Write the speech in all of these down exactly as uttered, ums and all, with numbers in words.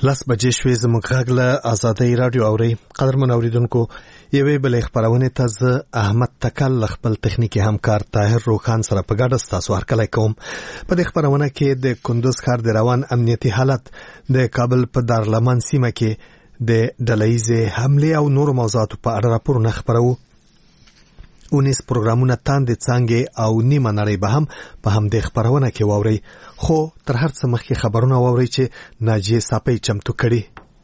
لاس بجې شوې زموږ غږ له آزادۍ رادیو اوري. قدرمن اوریدونکو، یوې بلې خبرونه ته زه احمد تکل خپل تخنیکی همکار طاهر روخان سره په ګډه ستاسو هرکلی کوم. په دې خبرونه کې د کندوز ښار د روان امنیتي حالت، د کابل په دارالمان سیمه کې د ډلهیزې حملې او نور موضوعاتو په اړه راپورونه خبرو. اونیس پروګرامونه تاندې څانګې او نیمه نړۍ به هم په همدې خبرونه کې واوري. خو تر هر څه مخکې خبرونه واوري چې ناجیه صافی چمتو کړي.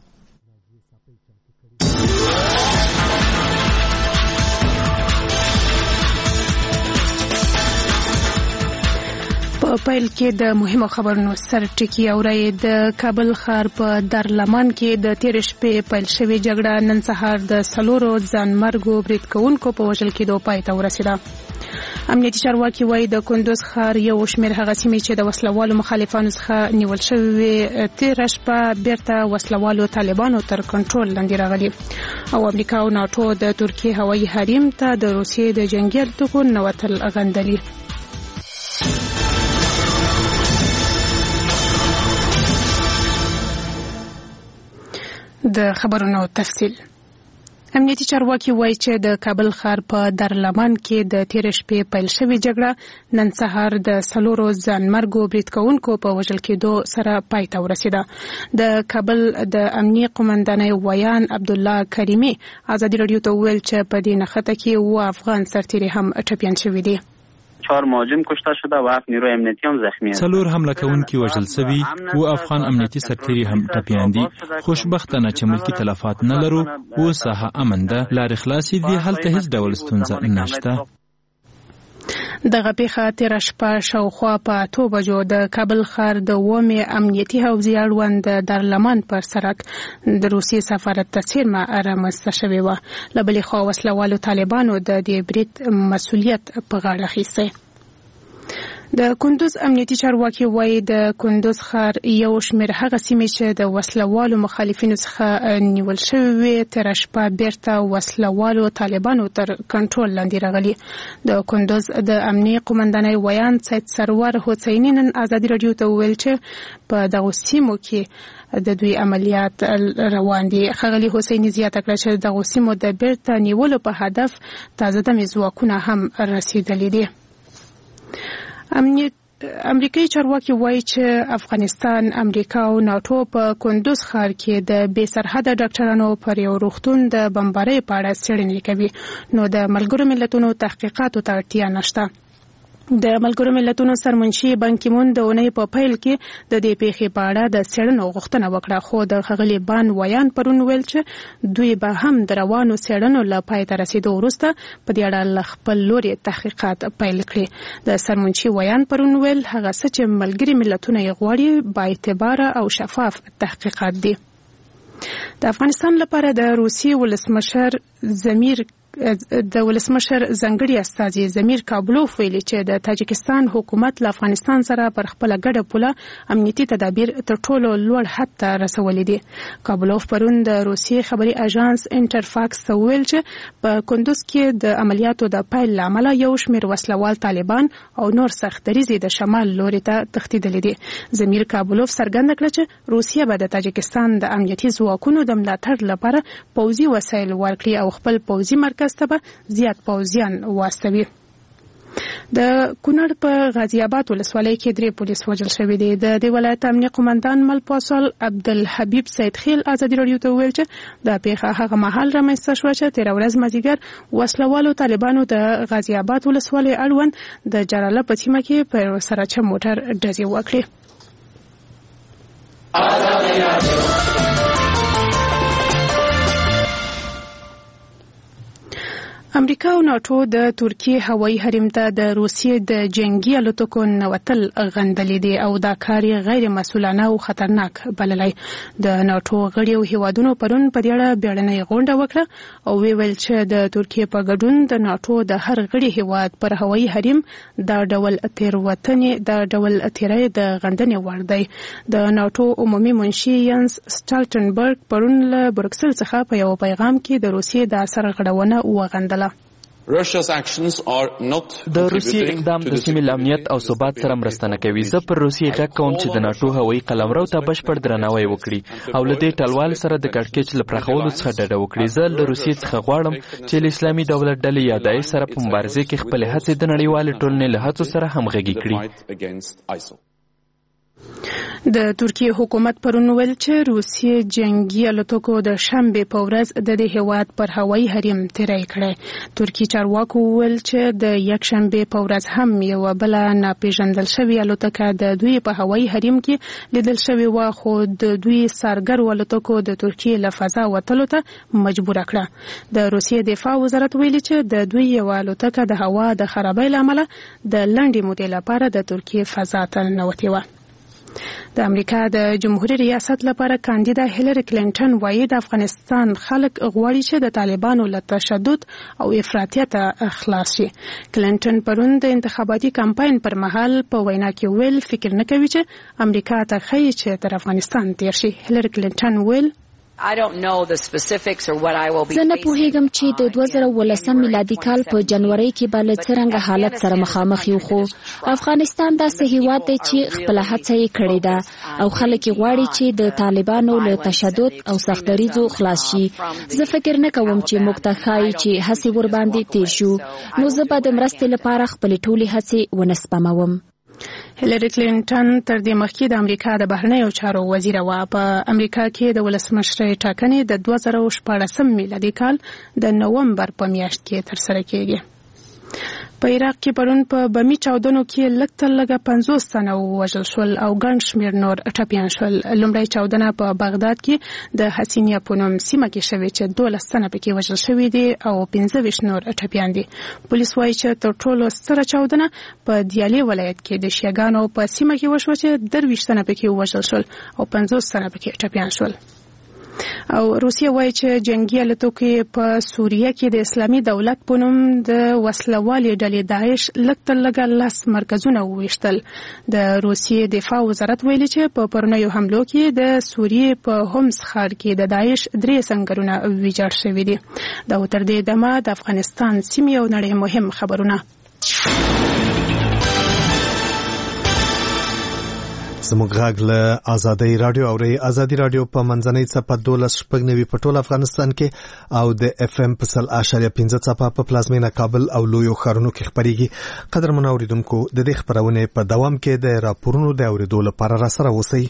په پیل کې د مهمو خبرونو سر ټکی اوري. د کابل ښار په دارالمان کې د تیر شپې پیل شوې جګړه نن سهار د سلورو ځانمرګو برید کوونکو په وژل کېدو پای ته ورسېده. امنیتي چارواکي وایي د کندوز ښار یو شمېر هغه سیمې چې د وسلوالو مخالفانو څخه نیول شوې تیر شپه بیرته وسلوالو طالبانو تر کنټرول لاندې راغلي. او امریکا او ناټو د ترکیې هوایي حریم ته د روسیې د جنګي الوتکو نوتل غندلي. د خبرونو تفصیل. امنیتي چارواکي وایي چې د کابل ښار په دارالمان کې د تیر شپې پیل شوې جګړه نن سهار د سلورو ځانمرګو برید کوونکو په وژل کېدو سره پای ته ورسېده. د کابل د امنیي قومندانۍ ویان عبدالله کریمي ازادي راډیو ته وویل چې په دې نښته کې اووه افغان سرتیري هم ټپیان شوي دي. چهار مهاجم کشته شده و هفت نیروی امنیتی هم زخمی است. څلور حمله کوونکي وژل شوي او افغان امنیتي سرتیري هم ټپیان دي. خوشبختانه چې ملکی تلفات نه لرو او ساحه امن ده، لارې خلاصې دي، هلته هیڅ ډول ستونزه نشته. دغه پیښه تیر شپه شاوخوا په اته بجو د کابل ښار د اوومې امنیتي حوزې اړوند د دارالمان پر سړک د روسیې سفارت ته څیرمه رامنځته شوې وه. له بلې خوا وسلوالو طالبانو د دې برید مسؤلیت په غاړه اخیستی. د کندوز امنیتي چارواکي وایي د کندوز ښار یو شمېر هغه سیمې چې د وسلوالو مخالفینو څخه نیول شوې تیر شپه بیرته وسلوالو طالبانو تر کنټرول لاندې راغلي. د کندوز د امنیي قومندانۍ ویان سید سرور حسیني نن ازادي راډیو ته وویل چې په دغو سیمو کې د دوی عملیات روان دي. ښاغلي حسیني زیاته کړه چې دغو سیمو د بیرته نیولو په هدف تازه دمې ځواکونه هم رسېدلي دي. امریکایي چارواکي وایي چې افغانستان، امریکا او ناټو په کندوز ښار کې د بې سرحده ډاکټرانو پر یو روغتون د بمبارۍ په اړه څېړنې کوي، نو د ملګرو ملتونو تحقیقاتو ته اړتیا نشته. د ملګرو ملتونو سرمنشي بان کی مون د اونۍ په پیل کې د دې پیښې په اړه د څېړنو غوښتنه وکړه، خو د ښاغلي بان ویان پرون ویل چې دوی به هم د روانو څېړنو له پای ته رسېدو وروسته په دې اړه له خپل لوري تحقیقات پیل کړي. د سرمنشي ویان پرون ویل هغه څه چې ملګري ملتونه یې غواړي با اعتباره او شفاف تحقیقات دي. د افغانستان لپاره د روسیې ولسمشر زمیر د ولسمشر ځانګړي استازي زمیر کابلوف ویلي چې د تاجکستان حکومت له افغانستان سره پر خپل ګډه پوله امنیتي تدابیر تر ټولو لوړ حد ته رسولي دي. کابلوف پرون د روسیې خبري اژانس انټرفاکس ته ویل چې په کندوز کې د عملیاتو د پیل له امله یو شمېر وسلوال طالبان او نور سخت دریځي د شمال لوري ته تښتېدلي دي. زمیر کابلوف څرګنده کړه چې روسیه به د تاجکستان د امنیتي ځواکونو د ملاتړ لپاره پوځي وسایل ورکړي او خپل پوځي مرکز ته به زیات پوځیان واستوي. د کونړ په غازی آباد ولسوالۍ کې درې پولیس وژل شوي دي. د دې ولایت امنیه قومندان ملپاسل عبدالحبیب سید خیل ازادي راډیو ته وویل چې دا پیښه هغه مهال رامنځته شوه چې تېره ورځ مازدیګر وسلوالو طالبانو د غازی آباد ولسوالۍ اړوند د جلاله په سیمه کې په سراچه موټر ډزې وکړې. امریکا او ناټو د ترکیې هوایي حریم ته د روسیې د جنگي الوتکو نوتل غندلې دي او دا کار غیر مسؤلانه او خطرناک بللی. د ناټو غړي او هیوادونو پرون په دې اړه بیړنۍ غونډه وکړه او ویل چې د ترکیې په ګډون د ناټو د هر غړي هیواد پر هوایي حریم دا ډول تیروتنې دا ډول تیرې د غندنې وړ دی. د ناټو عمومي منشي ینس سټالټنبرګ پرون له بروکسل څخه په یو پیغام کې د روسیې د سرغړونه وغندله. د روسیې اقدام د سیمې له امنیت او ثبات سره مرسته نه کوي. زه پر روسیې غږ کوم چې د ناټو هوایي قلمرو ته بشپړ درناوی وکړي او له دې ټلوال سره د کړکېچ له پراخولو څخه ډډه وکړي. زه له روسیې څخه غواړم چې له اسلامي دولت ډلې یا داعش سره په مبارزه کې خپلې هڅې د نړیوالې ټولنې له هڅو سره همغږي کړي. د ترکیه حکومت پرون ویل چې روسیې جنگي الوتکو د شنبه په ورځ د دې هیواد پر هوایي حریم تیری کړی. ترکیه چارواکو ویل چې د یک شنبه په ورځ هم یو بل ناپېژندل شوی الوتکه د دوی په هوایي حریم کې لیدل شوی و، خو د دوی سارګر الوتکو د ترکیه له فضا وتلو ته مجبور کړه. د روسیې دفاع وزارت ویلي چې د دوی یو الوتکه د هوا د خرابۍ لامل د لنډې مودې لپاره د ترکیه فضا ته ننوتې و. د امریکا د جمهوریت ریاست لپاره کاندیدا هیلری کلینټن وایي د افغانستان خلک غواړي چې د طالبانو له تشدد او افراطیت خلاص شي. کلینټن پرون د انتخاباتي کمپاین پر مهال په وینا کې ویل فکر نه کوي چې امریکا ته ښایي چې تر افغانستان تیر شي. هیلری کلینټن ویل زه نه پوهیږم چې د دوه زره ولسم میلادي کال په جنوري کې به له څرنګه حالت سره مخامخ یو، خو افغانستان داسې هیواد دی چې خپله هڅه یې کړې ده او خلک یې غواړي چې د طالبانو له تشدد او سختدریځو خلاص شي. زه فکر نه کوم چې موږ ته ښایي چې هڅې ورباندې تیر شو، نو زه به د مرستې لپاره خپلې ټولې هڅې ونه سپموم. هیلری کلینټن تر دې مخکې د امریکا د بهرنیو چارو وزیره وه. په امریکا کې د ولسمشرۍ ټاکنې د دوه زره شپاړسم میلادي کال د نومبر په میاشت کې ترسره کېږي. په عراق کې پرون په بمي چاودنو کې لږ تر لږه پنځوس تنه ووژل شول او ګڼ شمېر نور ټپیان شول. لومړی چاودنه په بغداد کې د حسینیه په نوم سیمه کې شوې چې دولس تنه پکې وژل شوي دي او پنځه ویشت نور ټپیان دي. پولیس وایي چې تر ټولو ستره چاودنه په دیالې ولایت کې د شیعاګانو په سیمه کې وشوه چې درویشت تنه پکې ووژل شول او پنځوس تنه پکې ټپیان شول. او روسیه وایي چې جنگي الوتکې په سوریه کې د اسلامي دولت په نوم د وسلوالې ډلې داعش لږ تر لږه لس مرکزونه وویشتل. د روسیې دفاع وزارت ویلي چې په پرونیو حملو کې د سوریې په هومس ښار کې د داعش درې سنګرونه ویجاړ شوي دي. دا تر دې دمه د افغانستان سیمې او نړۍ مهم خبرونه. زموږ غږ له آزادۍ رادیو اوري. آزادۍ رادیو په منځنۍ څپه دولس شپږ نوي په ټول افغانستان کې او د اف ام په سل اشاریه پنځه څپه په پلازمینه کابل او لویو ښارونو کې خپرېږي. قدرمن اوریدونکو، د دې خپرونې په دوام کې د راپورونو د اوریدو لپاره را سره اوسئ.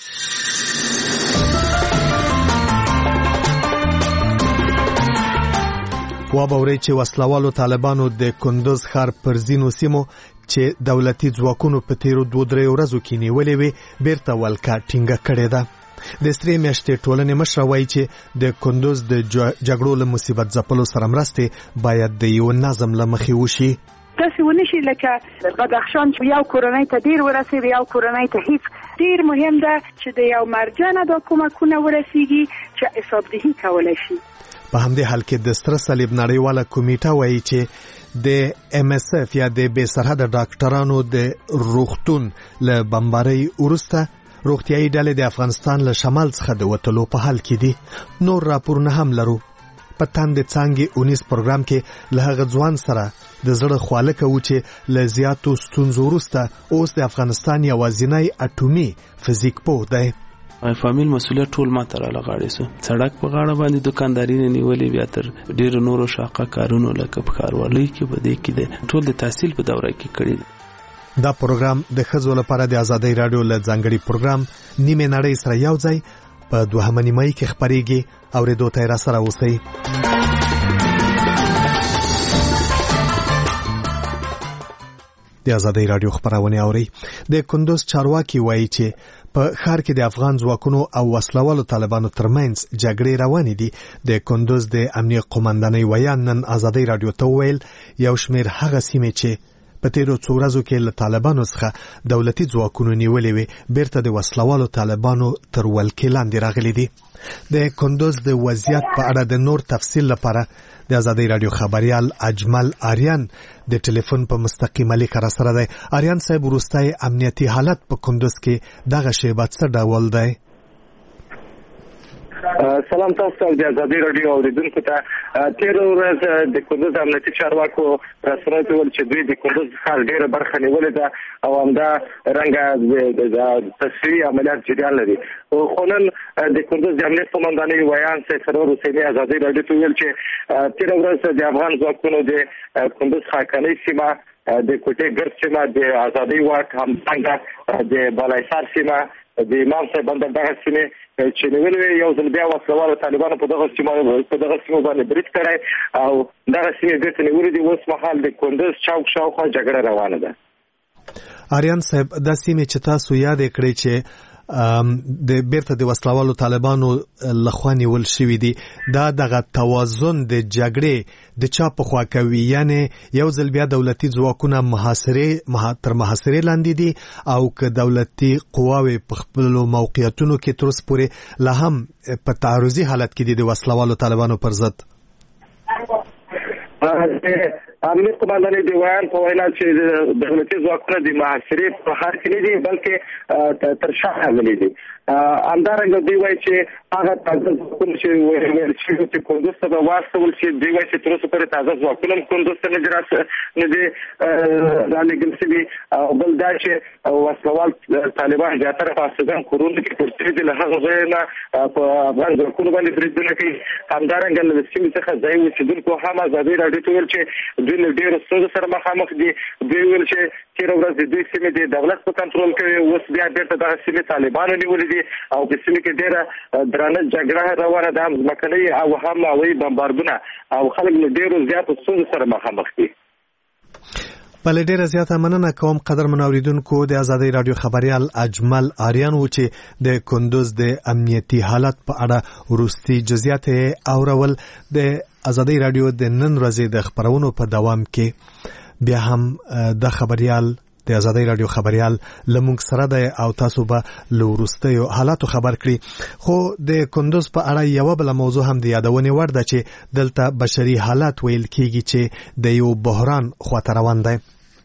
وابورئ چې وسلوالو طالبانو د کندوز ښار پر ځینو سیمو چې دولتي ځواکونو په تیرو دوه درې ورځو کې نیولې وې بیرته ولکه ټینګه کړې ده. د سرې میاشتې ټولنې مشره وایي چې د کندوز د جګړو له مصیبت ځپلو سره مرستې باید د یو نظم له مخې وشي. داسې ونه شي لکه بدخشان چې یو کورنۍ ته ډېر ورسېږي، یو کورنۍ ته هیڅ. ډېر مهم ده چې د یو مرجانه دا کومکونه ورسېږي چې حسابدهي کولی شي. په همدې حال کې د سره صلیب نړیواله کمیټه وایي چې د ام اس اف یا د بې سرحده ډاکټرانو د روغتون له بمبارۍ وروسته روغتیایي ډلې د افغانستان له شمال څخه د وتلو په حال کې دي. نور راپورونه هم لرو. په تاندې څانګې اونیس پروګرام کې له هغه ځوان سره د زړه خواله کوو چې له زیاتو ستونزو وروسته اوس د افغانستان یوازینی اټومي فزیک پوه دی. فامیل مسؤلیت ټول ماته را لغاړي سو. سړک په غاړه باندې دکانداري نه نیولې، بیا تر ډیرو نورو شاقه کارونو لکه په ښاروالۍ کې به دې کې ده ټول د تحصیل په دوره کې کړي. دا پروګرام د ښځو لپاره د آزادۍ رادیو له ځانګړي پروګرام نیمه نړۍ سره یو ځای په دوهمه نیمایي کې خپرېږي. اورېدو ته را سره اوسئ. د آزادۍ رادیو خبرونه اوري. د کندوز چارواکي وایي چې په ښار کې د افغان ځواکونو او وسلوالو طالبانو ترمنځ جګړې روانې دي. د کندوز د امنیه قومندانۍ ویان نن آزادۍ رادیو ته وویل یو شمېر هغه سیمې چې په تیرو څو ورځو کې له طالبانو څخه دولتي ځواکونو نیولې وې بیرته د وسلوالو طالبانو تر ولکې لاندې راغلي دي. د کندوز د وضعیت په اړه د نور تفصیل لپاره د آزادۍ رادیو خبريال اجمل آریان د ټلیفون په مستقیمه لیک را سره دی. آریان صاحب، وروستی امنیتي حالت په کندوز کې دغه شیبه څه ډول دی؟ سلام تاسو ته د ازادي رادیو اوریدونکو ته. تیر ورځ د کندوز امنیتي چارواکو رسنیو ول چې دوی د کندوز ښار ډیره برخه نیولې ده او همدا رنګه د تصفیې عملیات جریان لري. خو نن د کندوز د امنیت قومندانۍ ویان سرور حسیني ازادي رادیو ته ویل چې تیر ورځ د افغان ځواکونو د کندوز خاکانۍ سیمه د کوټې ګرد سیمه د ازادي واټ همدارنګه د بالایسار سیمه د امام صاحب بندر دغه سیمه چې نیولې یو ځل بیا وسلوال طالبانو په دغه سیمه په دغه سیمه باندې برید کړی او دغه سیمه بیرته نیولې دي. اوس مهال د کندوز چوک شاوخوا جګړه روانه ده. آریان صاحب دا سیمه چې تاسو یاد کړئ چې د بیرته د وسلوالو طالبانو لخوا نیول شوی دي، دا دغه توازن د جګړې د چا په خوا کوي؟ یعنی یو ځل بیا دولتي ځواکونه محاصره تر محاصرې لاندې دي او که دولتي قواوې په خپلو موقعیتونو کې تر اوسه پورې لا هم په تعرضي حالت کې دي د وسلوالو طالبانو پر ضد. امنیت قومندانۍ د ویان په وینا چې دولتي ځواکونه د محاصرې په حال کې نه دي بلکې تر شا راغلي دي. همدارنګه دوی وایي چې هغه تازه ځواکونه چې ویل شوي چې کندوز ته به واستول شي، دوی وایي چې تر اوسه پورې تازه ځواکونه هم کندوز ته نه دي رالېږل شوي. او بل دا چې وسلوال طالبان زیاتره په افغان کورونو کې پورته دي، له هغه ځایه نه په افغان ځواکونو باندې بریدونه کوي. همدارنګه له سیمې څخه ځای اوسېدونکو هم ازادي راډیو ته ویل چې دوی له ډېرو ستونزو سره مخامخ دي. دوی ویل چې تېره ورځ د دوی سیمې د دولت په کنټرول کې، اوس بیا بیرته دغه سیمې طالبانو نیولې دي او په سیمې کې ډېره درانه جګړه روانه ده، هم ځمکنۍ او هم هوایي بمباردونه او خلک له ډېرو زیاتو ستونزو سره مخامخ دي. بله ډیره زیاته مننه کوم قدرمن اوریدونکو. د ازادي رادیو خبريال اجمل آریان و چې د کندوز د امنیتي حالت په اړه وروستي جزئیات اورول. د ازادي رادیو د نن ورځې د خبرونو په دوام کې بیا هم د خبريال د ازادي رادیو خبريال لمونږ سره ده او تاسو به لورستیو حالاتو خبر کړي. خو د کندوز په اړه یو بل موضوع هم د یادونې وړ ده چې دلته بشري حالات ویل کیږي چې د یو بحران خواته روان دی.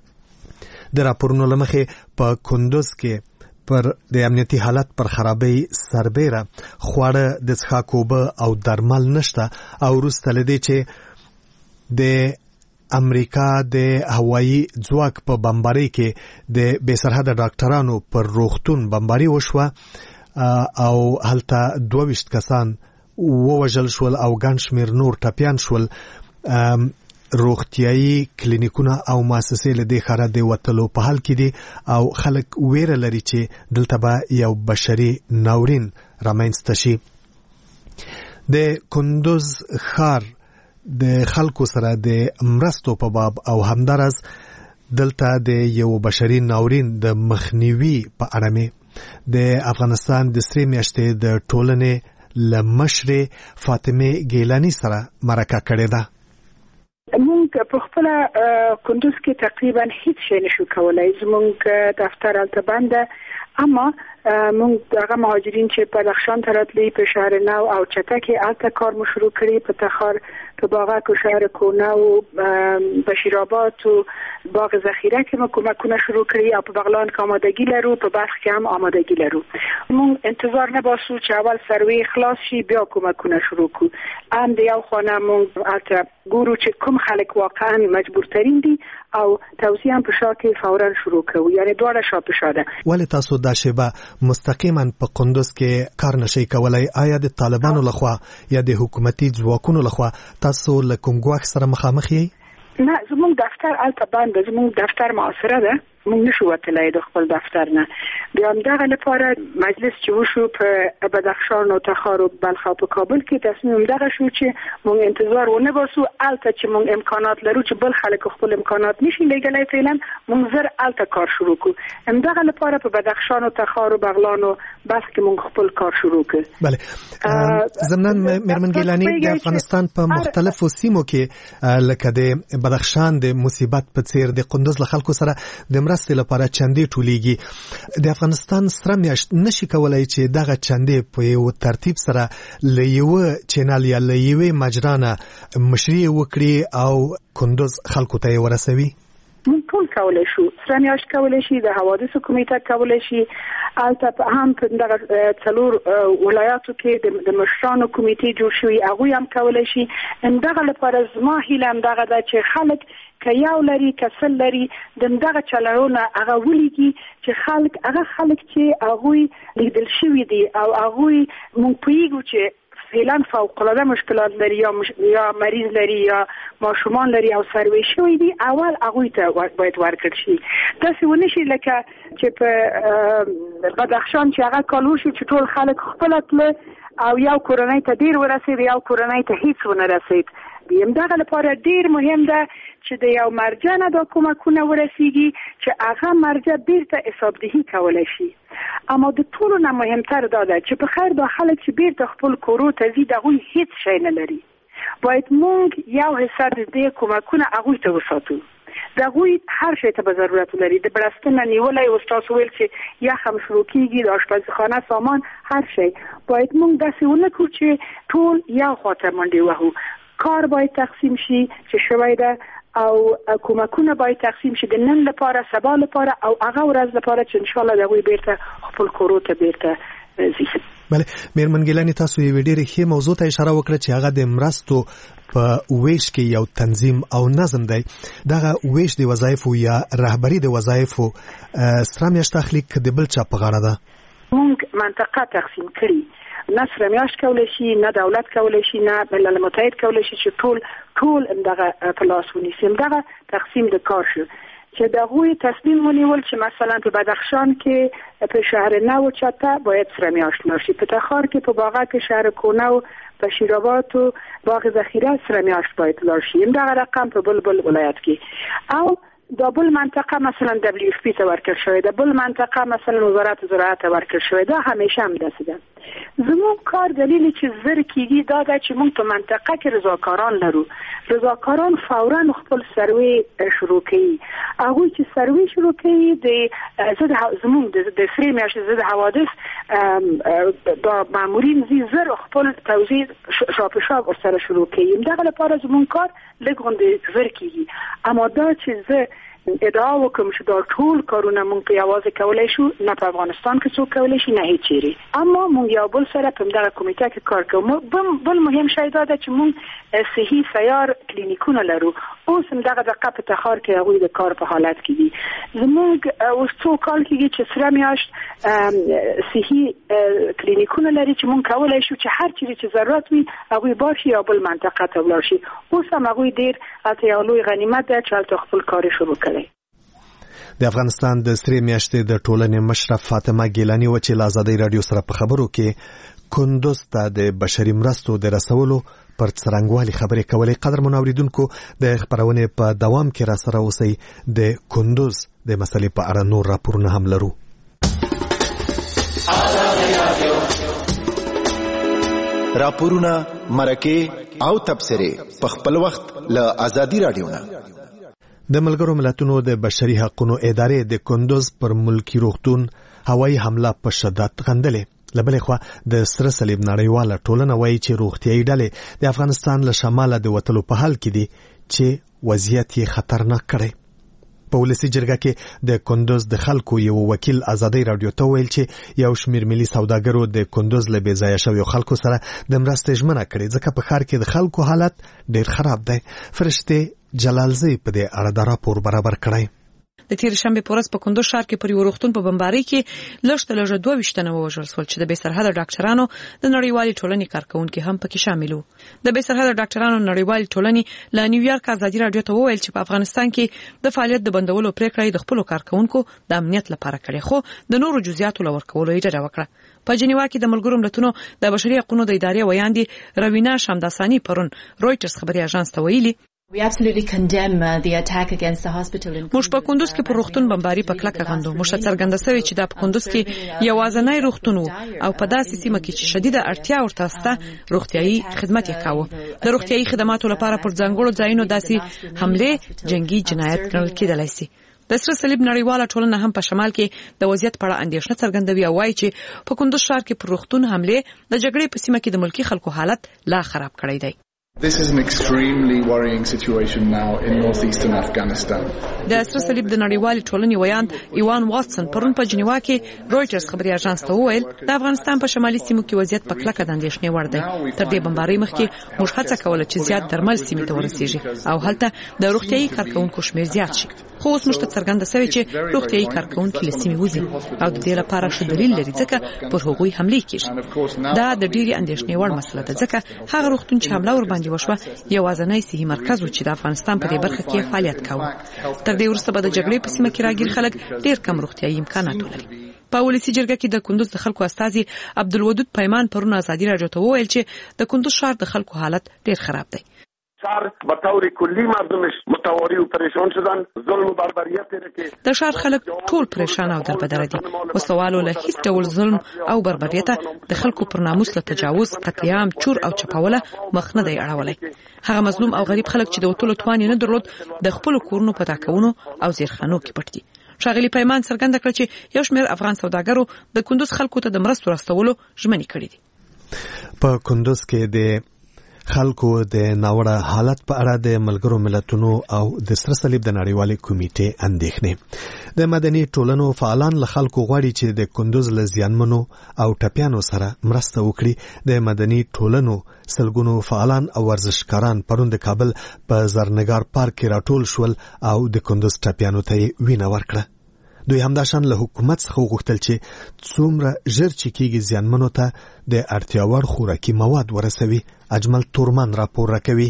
د راپورونو لمخې په کندوز کې پر د امنیتي حالت پر خرابۍ سربېره خواړه د څښاک اوبه او درمل نشته او وروسته له دې چې د امریکا د هوایي ځواک په بمبارۍ کې د بې سرحده ډاکټرانو پر روغتون بمباري وشوه او هلته دوه ویشت کسان ووژل شول او ګڼ شمېر نور ټپیان شول. روغتیایي کلینیکونه او مؤسسې له دې ښاره د وتلو په حال کې دي او خلک ویره لري چې دلته به یو بشري ناورین رامنځته شي. د کندوز ښار د خلکو سره د مرستو په باب او همدارس دلته د یو بشري ناورین د مخنیوي په اړه مې د افغانستان د سری میاشتې د ټولنې له مشرې فاطمه ګیلانی سره مرکه کړې ده. مونږ په خپل کندوز کې تقریبا هیڅ شی نشو کولای. زمونږ دفتر البته بنده، اما مونږ هغه مهاجرین چې په بدخشان ته راتلي په شهر نو او چتکې الته کار مو شروع کړی، په تخار په باغک و شهر کونه و بشیرآباد و باغ ذخیره کې مو کمکونه شروع کړی او په بغلان کې آمادگی لرو، په بلخ کې هم آمادگی لرو. مونږ انتظار نه باسو چې اول سروې خلاص شي بیا کمکونه شروع کو. ام د یو خانه مونږ الته ګورو چې کوم خلک واقعا مجبور ترین دي او توصیه هم په شا کې فورا شروع کوو، یعنی دواړه شا په شا ده. ولې تاسو دا شیبه مستقیما په کندوز کې کار نشئ کولای؟ آیا د طالبانو لخوا یا د حکومتي ځواکونو لخوا تاسو له کوم ګواښ سره مخامخ یې؟ نه، زموږ دفتر البته بنده، زموږ دفتر معاصره ده، موږ نشو وتلای د خپل دفتر نه. بیا هم دغه لپاره مجلس چې وشو په بدخشان او تخار او بلخ او په کابل کې تصمیم دغه شو چې موږ انتظار ونه باسو. البته چې موږ امکانات لرو چې بل خلک خپل امکانات نشي لګلای، فعلا موږ زر البته کار شروع کو. هم دغه لپاره په بدخشان او تخار او بغلان او بلخ کې موږ خپل کار شروع کړ. بله، زمنان میرمن ګیلانی د افغانستان په مختلفو سیمو کې لکه د بدخشان د مصیبت په څیر د کندوز له خلکو سره د مرستې لپاره چندې ټولیږي. د افغانستان سره میاشت نشي کولای چې دغه چندې په یو ترتیب سره له یوه چینل یا له یوې مجرا نه مشري وکړي او کندوز خلکو ته یې ورسوي؟ موږ ټول کولای شو سره میاشت کولای شي د حوادثو کمیټه کولای شي البته هم په دغه څلور ولایاتو کې د مشرانو کمیټې جوړ شوی هغه هم کولای شي اندغه لپاره زما هیله هم دغه ده چې خلک که یو لري کسل لري دغه چلونه هغه ولګي چې خلک هغه خلک چې هغه لیدل شوی دي او هغه مونږ پیګو چې فعلا فوق العاده مشکلات لري یا مش... یا مریض لري یا ماشومان لري او سروي شوی دي اول هغه ته باید ورکړ شي تاسو ونه شي لکه چې په بدخشان چې هغه کالو شي چې ټول خلک خپل تل او یو کورنۍ ته ډیر ورسید یو کورنۍ ته هیڅ ونه رسید دیم دغه لپاره ډیر مهم ده چې د یو مرجع نه د کومکونه ورسیږي چې هغه مرجع بیرته حسابدهي کولای شي اما د ټولو نه مهمتر دا ده چې په خیر د خلک چې بیرته خپل کورو ته ځي دغه هیڅ شی نه لري باید مونږ یو حصہ د دې کومکونه هغه ته وساتو دغه هر شی ته ضرورت لري د برستنه نیولای او تاسو ویل چې یا هم شروع کیږي د آشپزخانه سامان هر شی باید مونږ داسې ونه کړو چې ټول یا خاطر منډي وهو کار باید تقسیم شي چې شوی ده او کومکونه باید تقسیم شي د نن لپاره سبا لپاره او هغه ورځ لپاره چې ان شاء الله دغه بیرته خپل کورو ته بیرته ځي. بله میرمن ګیلانی تاسو یې ډېرې ښې موضوع ته اشاره وکړه چې هغه د مرستو په ویش کې یو تنظیم او نظم دی دغه ویش د وظایفو یا رهبری د وظایفو سره میاشت تخلیق د بل چا په غاړه ده مونږ منطقه تقسیم کړي نه سره میاشت کولای شي نه دولت کولای شي نه ملل متحد کولای شي چې ټول ټول دغه په لاس ونیسي دغه تقسیم د کار شو چې دغه تصمیم ونیول چې مثلا په بدخشان کې په شهر نو چاته باید سره میاشت نشي په تخار کې په باغ کې شهر کونو په شیراباد او باغ ذخیره سره میاشت باید لاشي دغه رقم په بلبل ولایت کې او د بل منطقه مثلا دبلیو اف پی ته ورکړل شوی د بل منطقه مثلا وزارت زراعت ته ورکړل شوی دا همیشه هم داسې ده زموږ کار دلیل چې زر کیږي دا ده چې موږ په منطقه کې رضاکاران لرو رضاکاران فورا خپل سروي شروع کوي هغه چې سروي شروع کوي د زد زموږ د سری میاشتې زد حوادث د مامورین زی زر خپل توزیع شاپ شاپ سره شروع کوي دغه لپاره زموږ کار لګوند زر کیږي اما دا چې زه ادعا وکم چې دا ټول کارونه مونږ په یوازې کولای شو نه په افغانستان کې څوک کولای شي نه هیڅ چیرې اما مونږ یو بل سره په دغه کمیټه کې کار کوو بل مهم شی دا ده چې مونږ صحي سیار کلینیکونه لرو اوس هم دغه دقه په تخار کې هغوی د کار په حالت کې دي زموږ اوس څو کال کېږي چې سره میاشت صحي کلینیکونه لري چې مونږ کولای شو چې هر چیرې چې ضرورت وي هغوی باشي یا بل منطقه ته ولاړ شي اوس هم هغوی ډېر هلته یو لوی غنیمت ده چې هلته خپل کار شروع کړي د افغانستان د سری میاشتې د ټولنې مشره فاطمه ګیلانی و چې له ازادۍ رادیو سره په خبرو کې کندوز ته د بشري مرستو د رسولو پر څرنګوالي خبرې کولې قدرمنو اوریدونکو د خبرونې په دوام کې را سره اوسئ د کندوز د مسلې په اړه نور راپورونه هم لرو راپورونه مرکه او تبصره په خپل وخت له ازادۍ رادیو نه د ملګرو ملتونو د بشري حقوقو ادارې د کندوز پر ملکی روغتون هوایي حمله په شدت غندلې لبلې خو د سره صلیب نړیواله ټولنه وایي چې روغتيایي ډلې د افغانستان له شماله د وټلو په حال کې دي چې وضعیت یې خطرناک کړي په ولسی جرګه کې د کندوز د خلکو یو وکیل ازادۍ رادیو ته ویل چې یو شمیر ملي سوداګرو د کندوز له بې ځایه شویو خلکو سره د مرستې ژمنه کړې ځکه په ښار کې د خلکو حالت ډېر خراب دی فرشته جلالزی په دې اړه د راپور برابر کړی د تیر شنبه پورس په کندوز ښار کې پر یو روغتون په بمبارۍ کې لږ تر لږه دوه ویشت تنه ووژل شول چې د بې سرحده ډاکټرانو د نړیوالې ټولنې کارکونکي هم پکې شامل وو د بې سرحده ډاکټرانو نړیوالې ټولنې له نیویارک ازادي رادیو ته وویل چې په افغانستان کې د فعالیت د بندولو پریکړه د خپل کارکونکو د امنیت لپاره کړې خو د نورو جزئیاتو لور کولو یې ډډه وکړه په جنیوا کې د ملګرو ملتونو د بشري حقوقو د ادارې ویاندې روینا شامداسانی پرون رويټرز خبري اژانس ته ویلي موږ په کندوز کې پر روغتون بمباري په کلکه غندو موږ څرګنده سوي چې د کندوز کې یوازنی روغتون او په داسې سیمه کې چې شدیده اړتیا ورته سته روغتيایي خدمات یې کاوه د روغتيایي خدماتو لپاره پر ځانګړو ځایونو داسې حمله جنگي جنایت ګڼل کېدلای شي د سره صلیب نړیواله ټولنه هم په شمال کې د وضعیت په اړه اندېښنه څرګندوي او وايي چې په کندوز ښار کې پر روغتون حمله د جګړې په سیمه کې د ملکی خلکو حالت لا خراب کړی دی This is an extremely worrying situation now in northeastern Afghanistan. د سره صلیب د نړیوالې ټولنې ویاند ایوان واتسن پرون په جنیوا کې رويټرز خبري اژانس ته وویل د افغانستان په شمالي سیمو کې وضعیت په کلکه د اندېښنې وړ دی. تر دې بمبارۍ مخکې موږ هڅه کوله چې زیات درمل سیمې ته ورسیږي او هلته د روغتیايي کارکونکو شمیر زیات شي. خو اوس موږ ته څرګنده شوې چې روغتیايي کارکونکو له سیمې وځي او د دې لپاره ښه دلیل لري ځکه پر هغوی حمله کیږي. دا د ډېرې اندېښنې وړ مسله ده ځکه هغه روغتون چې حمله ور باندې وشوه یوازینی صحي مرکز و چې د افغانستان په دې برخه کې فعالیت کاوه. تر دې وروسته به د جګړې په سیمه کې راګیر خلک ډېر کم روغتیايي امکانات ولري. په ولسی جرګه کې د کندوز د خلکو استازي عبدالودود پیمان پرون ازادي راډیو ته وویل چې د کندوز ښار د خلکو حالت ډېر خراب دی. شهر به طور کلی مردمش متواری و پریشان شدن، ظلم و بربریت که د ښار خلک ټول پریشان او دربدره دي. وسوالو له هیڅ ډول ظلم او بربریت د خلکو پر ناموس له تجاوز، قتلعام، چور او چپاوله مخ نه دی اړولی. هغه مظلوم او غریب خلک چې د وټولو توان نه درلود د خپل کورونو په تاکونو او زیرخانو کې پټ دي. ښاغلي پیمان څرګنده کړ چې یو شمېر افغان سوداګرو د کندوز خلکو ته د مرستو راستولو ژمنې کړې دي. په کندوز کې د خلکو د ناوړه حالت په اړه د ملګرو ملتونو او د سره صلیب د نړیوالې کمیټې اندېښنې. د مدني ټولنو فعالان له خلکو غواړي چې د کندوز له زیانمنو او ټپیانو سره مرسته وکړي. د مدني ټولنو سلګونو فعالان او ورزشکاران پرون د کابل په زرنګار پارک کې راټول شول او د کندوز ټپیانو ته وینه ورکړه. دوی همداشان له حکومت څخه وغوښتل چې څومره ژر چې کېږي زیانمنو ته د اړتیا وړ خوراکي مواد ورسوي. اجمل تورمان راپور راکوي.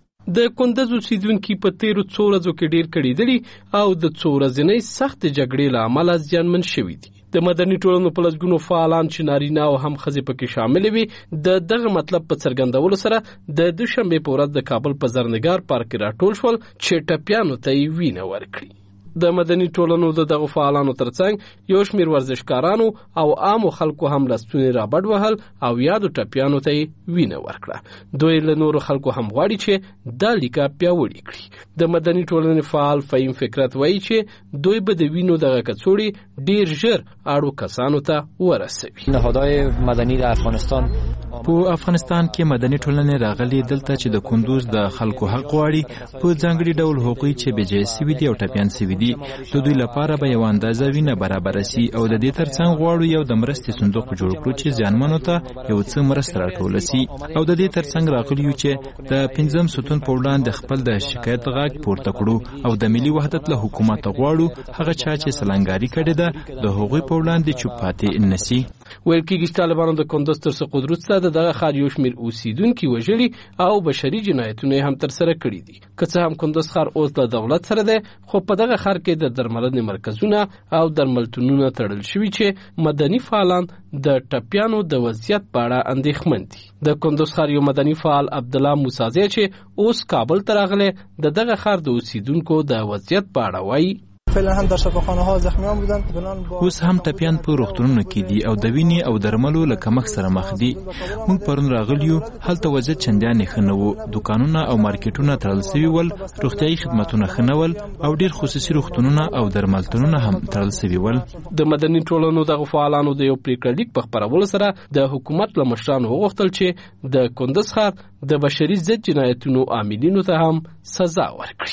د کندوز اوسیدونکي په تیرو څو ورځو کې ډیر کړېدلي او د څو ورځنۍ سخت جګړې له امله زیانمن شوي دي. د مدني ټولنو په لسګونو فعالان چې نارینه او هم ښځې پکې شامل وي د دغه مطلب په څرګندولو سره د دوشنبې په ورځ د کابل په زرنګار پارک کې راټول شول چې ټپیانو ته یې وینه ورکړي. د مدني ټولنو د دغه فعالانو ترڅنګ یو شمېر ورزشکارانو او عامو خلکو هم لستونې رابډ وهل او یادو ټپیانو ته یې وینه ورکړه. دوی له نورو خلکو هم غواړي چې دا لیکه پیاوړې کړي. د مدني ټولنې فعال فهیم فکرت وایي چې دوی به د وینو دغه کڅوړې ډیر ژر اړو کسانو ته ورسوي. نهادهای مدني د افغانستان په افغانستان کې مدني ټولنې راغلي دلته چې د کندوز د خلکو حق غواړي په ځانګړي ډول حقوقي چې بجې سوي دي او ټپیان سوي دي. د دوی لپاره به یو اندازه وینه برابر شي او د دې ترڅنګ غواړو یو د مرستې صندوق جوړ کړو چې ځانمنو ته یو څه مرسته راټول شي او د دې ترڅنګ راغلي یو چې د پنځم ستون په وړاندې خپل د شکایت غږ پورته کړو او د ملي وحدت له حکومت غواړو هغه چا چې سلنګاری کړي ده د هغوی په وړاندې چوپ پاتې نشي. ویل کېږي چې طالبانو د کندوز تر سقوط وروسته د دغه ښار یو شمېر اوسیدونکي وژلي او بشري جنایتونه هم ترسره کړي دي. که څه هم کندوز ښار اوس له دولت سره دی خو په دغه ښار کې د درملنې مرکزونه او درملتونونه تړل شوي چې مدني فعالان د ټپیانو د وضعیت په اړه اندېښمن دي. د کندوز ښار یو مدني فعال عبدالله موسازی چې اوس کابل ته راغلی د دغه ښار د اوسیدونکو د وضعیت په اړه وایي. فعلا هم در شفاخانه ها زخمیان بودن. اوس هم ټپیان په روغتونونو کې دي او د وینې او درملو له کمښت سره مخ دي. موږ پرون راغلیو هلته وضعیت چندانې ښه نه و. دوکانونه او مارکیټونه تړل سوي ول، روغتیایي خدمتونه ښه نه ول او ډېر خصوصي روغتونونه او درملتونونه هم تړل سوي ول. د مدني ټولنو دغه فعالانو د یو پریکړه لیک په خپرولو سره د حکومت له مشرانو وغوښتل چې د کندوز ښار د بشري ضد جنایتونو عاملینو ته هم سزا ورکړي.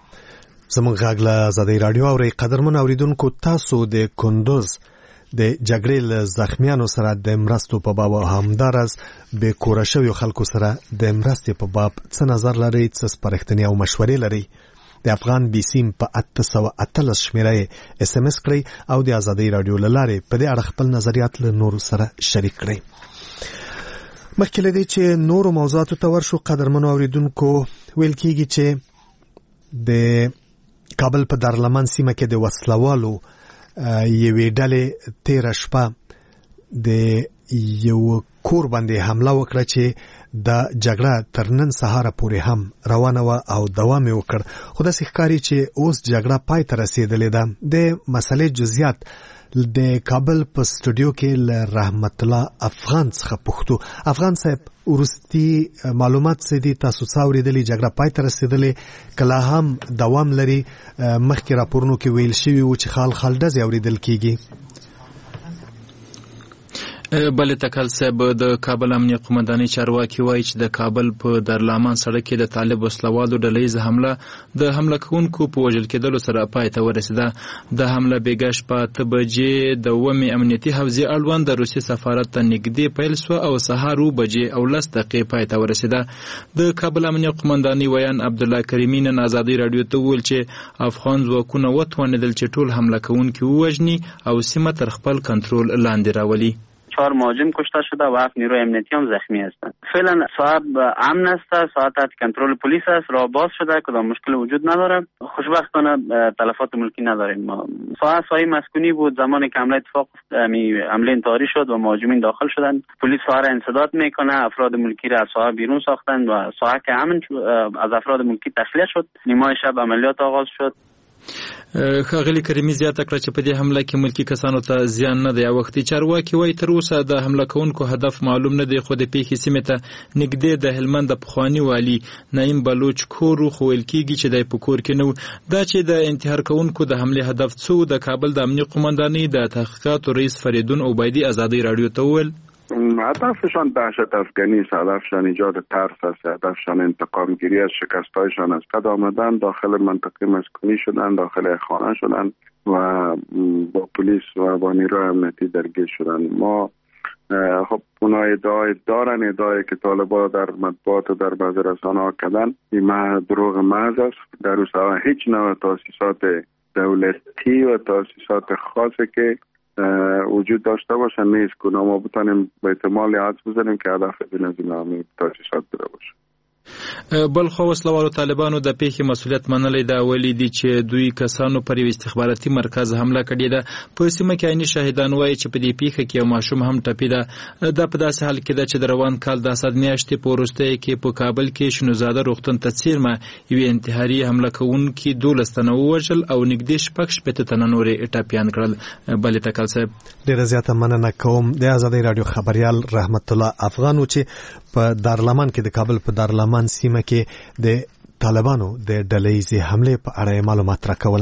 زموږ غږ له ازادۍ راډیو اورئ. قدرمن اوریدونکو، تاسو د کندوز د جګړې له زخمیانو سره د مرستو په باب او همدارس بې کوره شویو خلکو سره د مرستې په باب څه نظر لرئ، څه سپارښتنې او مشورې لرئ؟ د افغان بي سیم په اته سوه اتلس شمېره یې اس ام اس کړئ او د ازادۍ راډیو له لارې په دې اړه خپل نظریات له نورو سره شریک کړئ. مخکې له دې چې نورو موضوعاتو ته ورشو، قدرمنو اوریدونکو، ویل کېږي چې د کابل په دارالمان سیمه کې د وسلوالو یوې ډلې تېره شپه د یو کور باندې حمله وکړه چې دا جګړه تر نن سهاره پورې هم روانه وه او دوام یې وکړ. خو داسې ښکاري چې اوس جګړه پای ته رسېدلې ده. د مسلې جزئیات د کابل په سټوډیو کې له رحمت الله افغان څخه پوښتو. افغان صاحب، وروستي معلومات څه دي؟ تاسو څه اورېدلي؟ جګړه پای ته رسېدلې که لا هم دوام لري؟ مخکې راپورونو کې ویل شوي و چې خال خال ډزې اورېدل کېږي. بلې تکل صاحب د کابل امنیه قومندانۍ چارواکي وایي چې د کابل په دارالمان سړک کې د طالب وسلوالو ډلهیزه حمله د حمله کوونکو په وژل کېدلو سره پای ته ورسېده. د حمله بېګا شپه اته بجې د اوومې امنیتي حوزې اړوند د روسیې سفارت ته نږدې پیل سوه او سهار اووه بجې او لس دقیقې پای ته ورسېده. د کابل امنیه قومندانۍ ویان عبدالله کریمي نن ازادۍ راډیو ته وویل چې افغان ځواکونه وتوانېدل چې ټول حمله کوونکي ووژني او سیمه تر خپل کنترل لاندې راولي. چهار مهاجم کشته شده و هفت نیروی امنیتی هم زخمی هستند. فعلا صاحب امن است، ساعت تحت کنترل پلیس است، راه باز شده، کدام مشکل وجود نداره. خوشبختانه تلفات ملکی نداریم. ما ساعت سایه مسکونی بود زمانی که حمله اتفاق حمله انتحاری شد و مهاجمین داخل شدند. پلیس ساعت انسداد میکنه، افراد ملکی را از ساعت بیرون ساختند و ساعت که امن از افراد ملکی تخلیه شد. نیمه شب عملیات آغاز شد. ښاغلي کریمي زیاته کړه چې په دې حمله کې ملکي کسانو ته زیان نه دی. وختي چارواکي وایي تر اوسه د حمله کوونکو هدف معلوم نه دی، خو د پیښې سیمې ته نږدې د هلمند د پخواني والي نعیم بلوچ کور خو ویل کېږي چې دی په کور کې نه و. دا چې د انتحار کوونکو د حملې هدف څه د کابل د امنیه قومندانۍ د تحقیقاتو رئیس فریدون عبیدی ازادۍ راډیو ته وویل هدفشان دهشت افغانی است، هدفشان ایجاد ترس است، هدفشان انتقام گیری از شکستایشان است. قد آمدن داخل منطقه مسکونی شدن، داخل خانه شدن و با پلیس و با نیروی امنیتی درگیر شدن. ما خب اونا ادعای دارن، ادعای که طالبان در مطبوعات و در بعض رسانه‌ها کردن این دروغ محض است. در روستا هیچ نوع تاسیسات دولتی و تاسیسات خاصی که وجود داشته باشه نیست که ما بتانیم به احتمال حدس بزنیم که هدف دین از این همه تاسیسات بوده باشه. بل خو وسلوالو طالبانو د پیښې مسولیت منلی دا ویلي دي چې دوی کسانو پر یو استخباراتي مرکز حمله کړې ده. په سیمه کې عیني شاهدان وایي چې په دې پیښه کې یو ماشوم هم ټپي ده. دا په داسې حال کې ده چې د روان کال د اسد میاشتې په وروستیو کې په کابل کې شنوزاده روغتون ته څیرمه یوې انتحاري حمله کوونکي دولس تنه ووژل او نږدې شپږ شپېته تنه نورې ټپیان کړل. بلې تکل صاحب ډېره زیاته مننه کوم. د ازادۍ راډیو خبریال رحمت الله افغان و چې په دارالمان کې د کابل په دارالمان سیمه کې د طالبانو د ډلهیزې حملې په اړه معلومات راکول.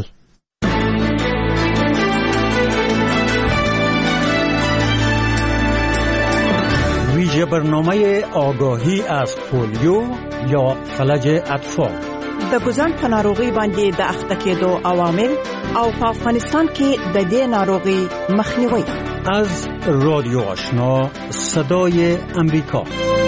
ویژه برنامه آگاهی از پولیو یا فلج اطفال د ګزن په ناروغي باندې د اخته کېدو عوامل او په افغانستان کې د دې ناروغي مخنیوي. از رادیو آشنا صدای امریکا.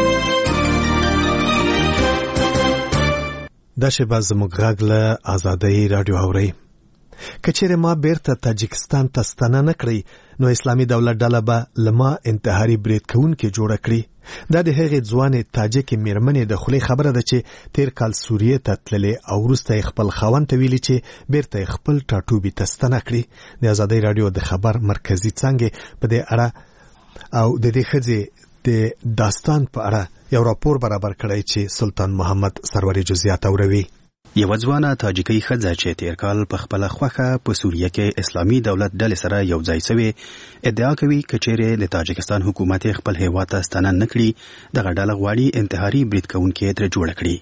دا شیبه زموږ غږ له ازادۍ راډیو اورئ. که چیرې ما بیرته تاجکستان ته ستنه نه کړئ نو اسلامي دولت ډله به له ما انتحاري برید کوونکې جوړه کړي. دا د هغې ځوانې تاجکې میرمنې د خولې خبره ده چې تیر کال سوریې ته تللې او وروسته یې خپل خاوند ته ویلي چې بیرته یې خپل ټاټوبي ته ستنه کړي. د ازادۍ راډیو د خبر مرکزي څانګې په دې اړه او د دې ښځې د داستان په اړه یو راپور برابر کړی چې سلطان محمد سروری جزئیات اوروي. یو ځوانه تاجیکي ښځه چې تیر کال په خپل خوخه په سوریه کې اسلامي دولت ډلې سره یو ځای شوی ادعا کوي چې چیرې د تاجکستان حکومت خپل هیواد ته ستنه نه کړي دغه ډله غواړي انتحاري برید کوونکي تر جوړ کړي.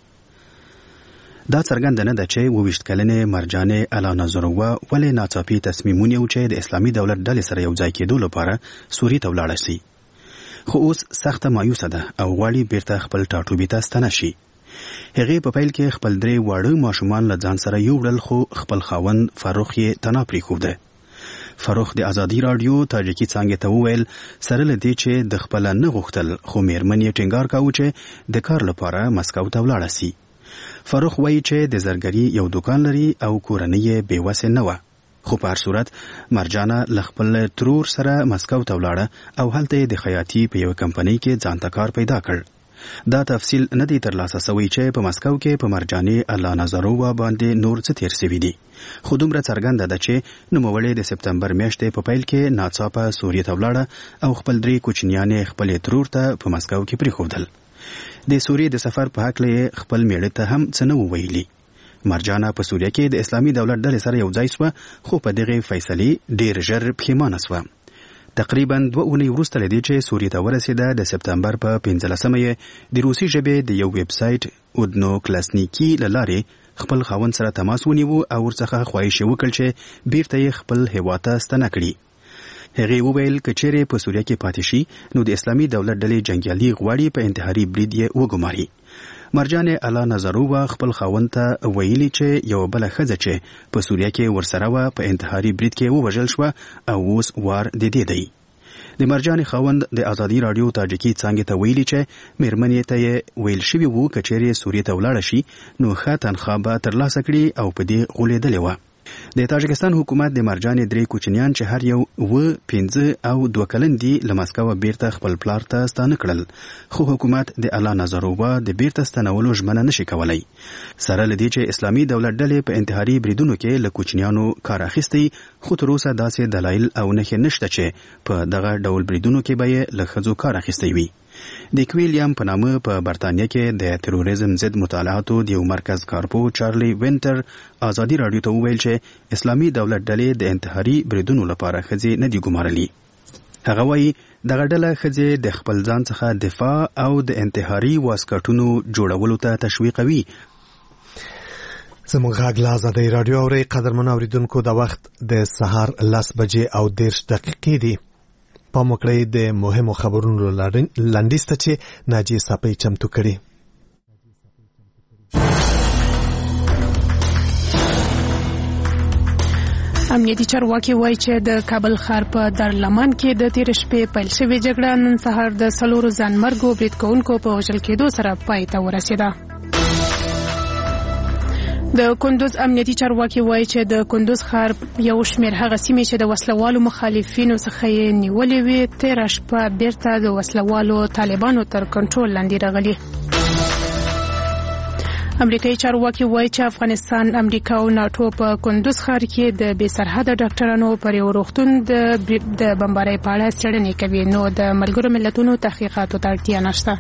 دا څرګند نه ده چې وویشت کلنې مرجانې الانا زروه ولې ناڅاپي تصمیمونه و چې د اسلامي دولت ډلې سره یو ځای کېدو لپاره سوریې ته ولاړه شي. خو اوس سخته مایوسه ده او غواړي بیرته خپل ټاټوبي ته ستنه شي. هغې په پیل کې خپل درې واړه ماشومان له ځان سره یوړل خو خپل خاوند فاروق یې تنها پرېښوده. فاروق د ازادي راډیو تاجکي څانګې ته وویل سره له دې چې د خپله نه غوښتل خو میرمن یې ټینګار کاوه چې د کار لپاره مسکو ته ولاړه سي. فاروق وایي چې د زرګري یو دوکان لري او کورنۍ یې بېوسې نه وه. خو په هر صورت مرجانه له خپل ترور سره مسکو ته ولاړه او هلته یې د خیاطي په یوه کمپنۍ کې ځان ته کار پیدا کړ. دا تفصیل نه دی ترلاسه سوی چې په مسکو کې په مرجانې الانا زروه باندې نور څه تیر سوي دي. خو دومره څرګنده ده چې نوموړې د سپتمبر میاشتې په پیل کې ناڅاپه سوریې ته ولاړه او خپل درې کوچنیانې خپلې ترور ته په مسکو کې پرېښودل. د سوریې د سفر په هکله خپل میړه ته هم څه نه وویلي. مرجانه په سوریه کې د اسلامي دولت ډلې سره یو ځای شوه خو په دغې فیصلې ډېر ژر پښیمانه شوه. تقریبا دوه اونۍ وروسته له دې چې سوریې ته ورسېده د سپتمبر په پنځلسمه یې د روسي ژبې د یو ویب سایټ اودنو کلاسنیکي له لارې خپل خاوند سره تماس ونیو او ورڅخه خواهش یې وکړ چې بیرته یې خپل هیواد ته ستنه کړي. هغه وویل کچېره په سوریه کې پاتې شي نو د اسلامي دولت ډلې جنگیالي غواړي په انتحاري برید یې وګماري. مرجان الا نظروه خپل خاوند ته ویلي چې یو بل ښځه چې په سوریه کې ورسره و په انتحاري برید کې ووژل شو او اوس وار د دې دی. د مرجان خاوند د ازادي رادیو تاجیکي څنګه ته ویلي چې میرمنې ته ویل شوی وو کچېره سوریه ته ولاړ شي نو ښه تنخواه به ترلاسه کړي او په دې غولېدلې وه. د تاجکستان حکومت د مرجان درې کوچنیان چې هر یو و پنځه او دوه کلن دي له مسکو بیرته خپل پلار ته ستانه کړل، خو حکومت د الا نظروه د بیرته ستنولو ژمنه نشي کولای. سره لدی چې اسلامي دولت ډلې په انتحاري بریدونو کې له کوچنیانو کار اخیستی، خو تر اوسه داسې دلایل او نښې نشته چې په دغه ډول بریدونو کې به یې له ښځو کار اخیستی وي. د کویلیم په نامه په برتانیا کې د تروریزم ضد مطالعاتو د یو مرکز کارپو چارلی وینټر ازادي رادیو ته وویل چې اسلامي دولت ډلې د انتحاري بریدونو لپاره ښځې نه دي ګمارلي. هغه وایي دغه ډله ښځې د خپل ځان څخه دفاع او د انتحاري واسکټونو جوړولو ته تشویقوي. زموږ غږ له ازادۍ رادیو اورئ. قدرمنو اورېدونکو د وخت د سهار لس بجې او دېرش دقیقې دي. پام وکړئ د مهمو خبرونو لنډیز ته چې ناجیه ساپۍ چمتو کړي. امنیتي چارواکي وایي چې د کابل ښار په دارالمان کې د تېرې شپې پیل شوې جګړه نن سهار د څلورو ځانمرګو برید کوونکو په وژل کېدو سره پای ته ورسېده. د کندوز امنیتي چارواکي وایي چې د کندوز ښار یو شمېر هغه سیمې چې د وسلوالو مخالفینو څخه یې نیولې وې تېره شپه بیرته د وسلوالو طالبانو تر کنټرول لاندې راغلي. امریکایي چارواکي وایي چې افغانستان، امریکا او ناټو په کندوز ښار کې د بې سرحده ډاکټرانو پر یو روغتون د بمبارۍ په اړه څېړنې کوي، نو د ملګرو ملتونو تحقیقاتو ته اړتیا نشته.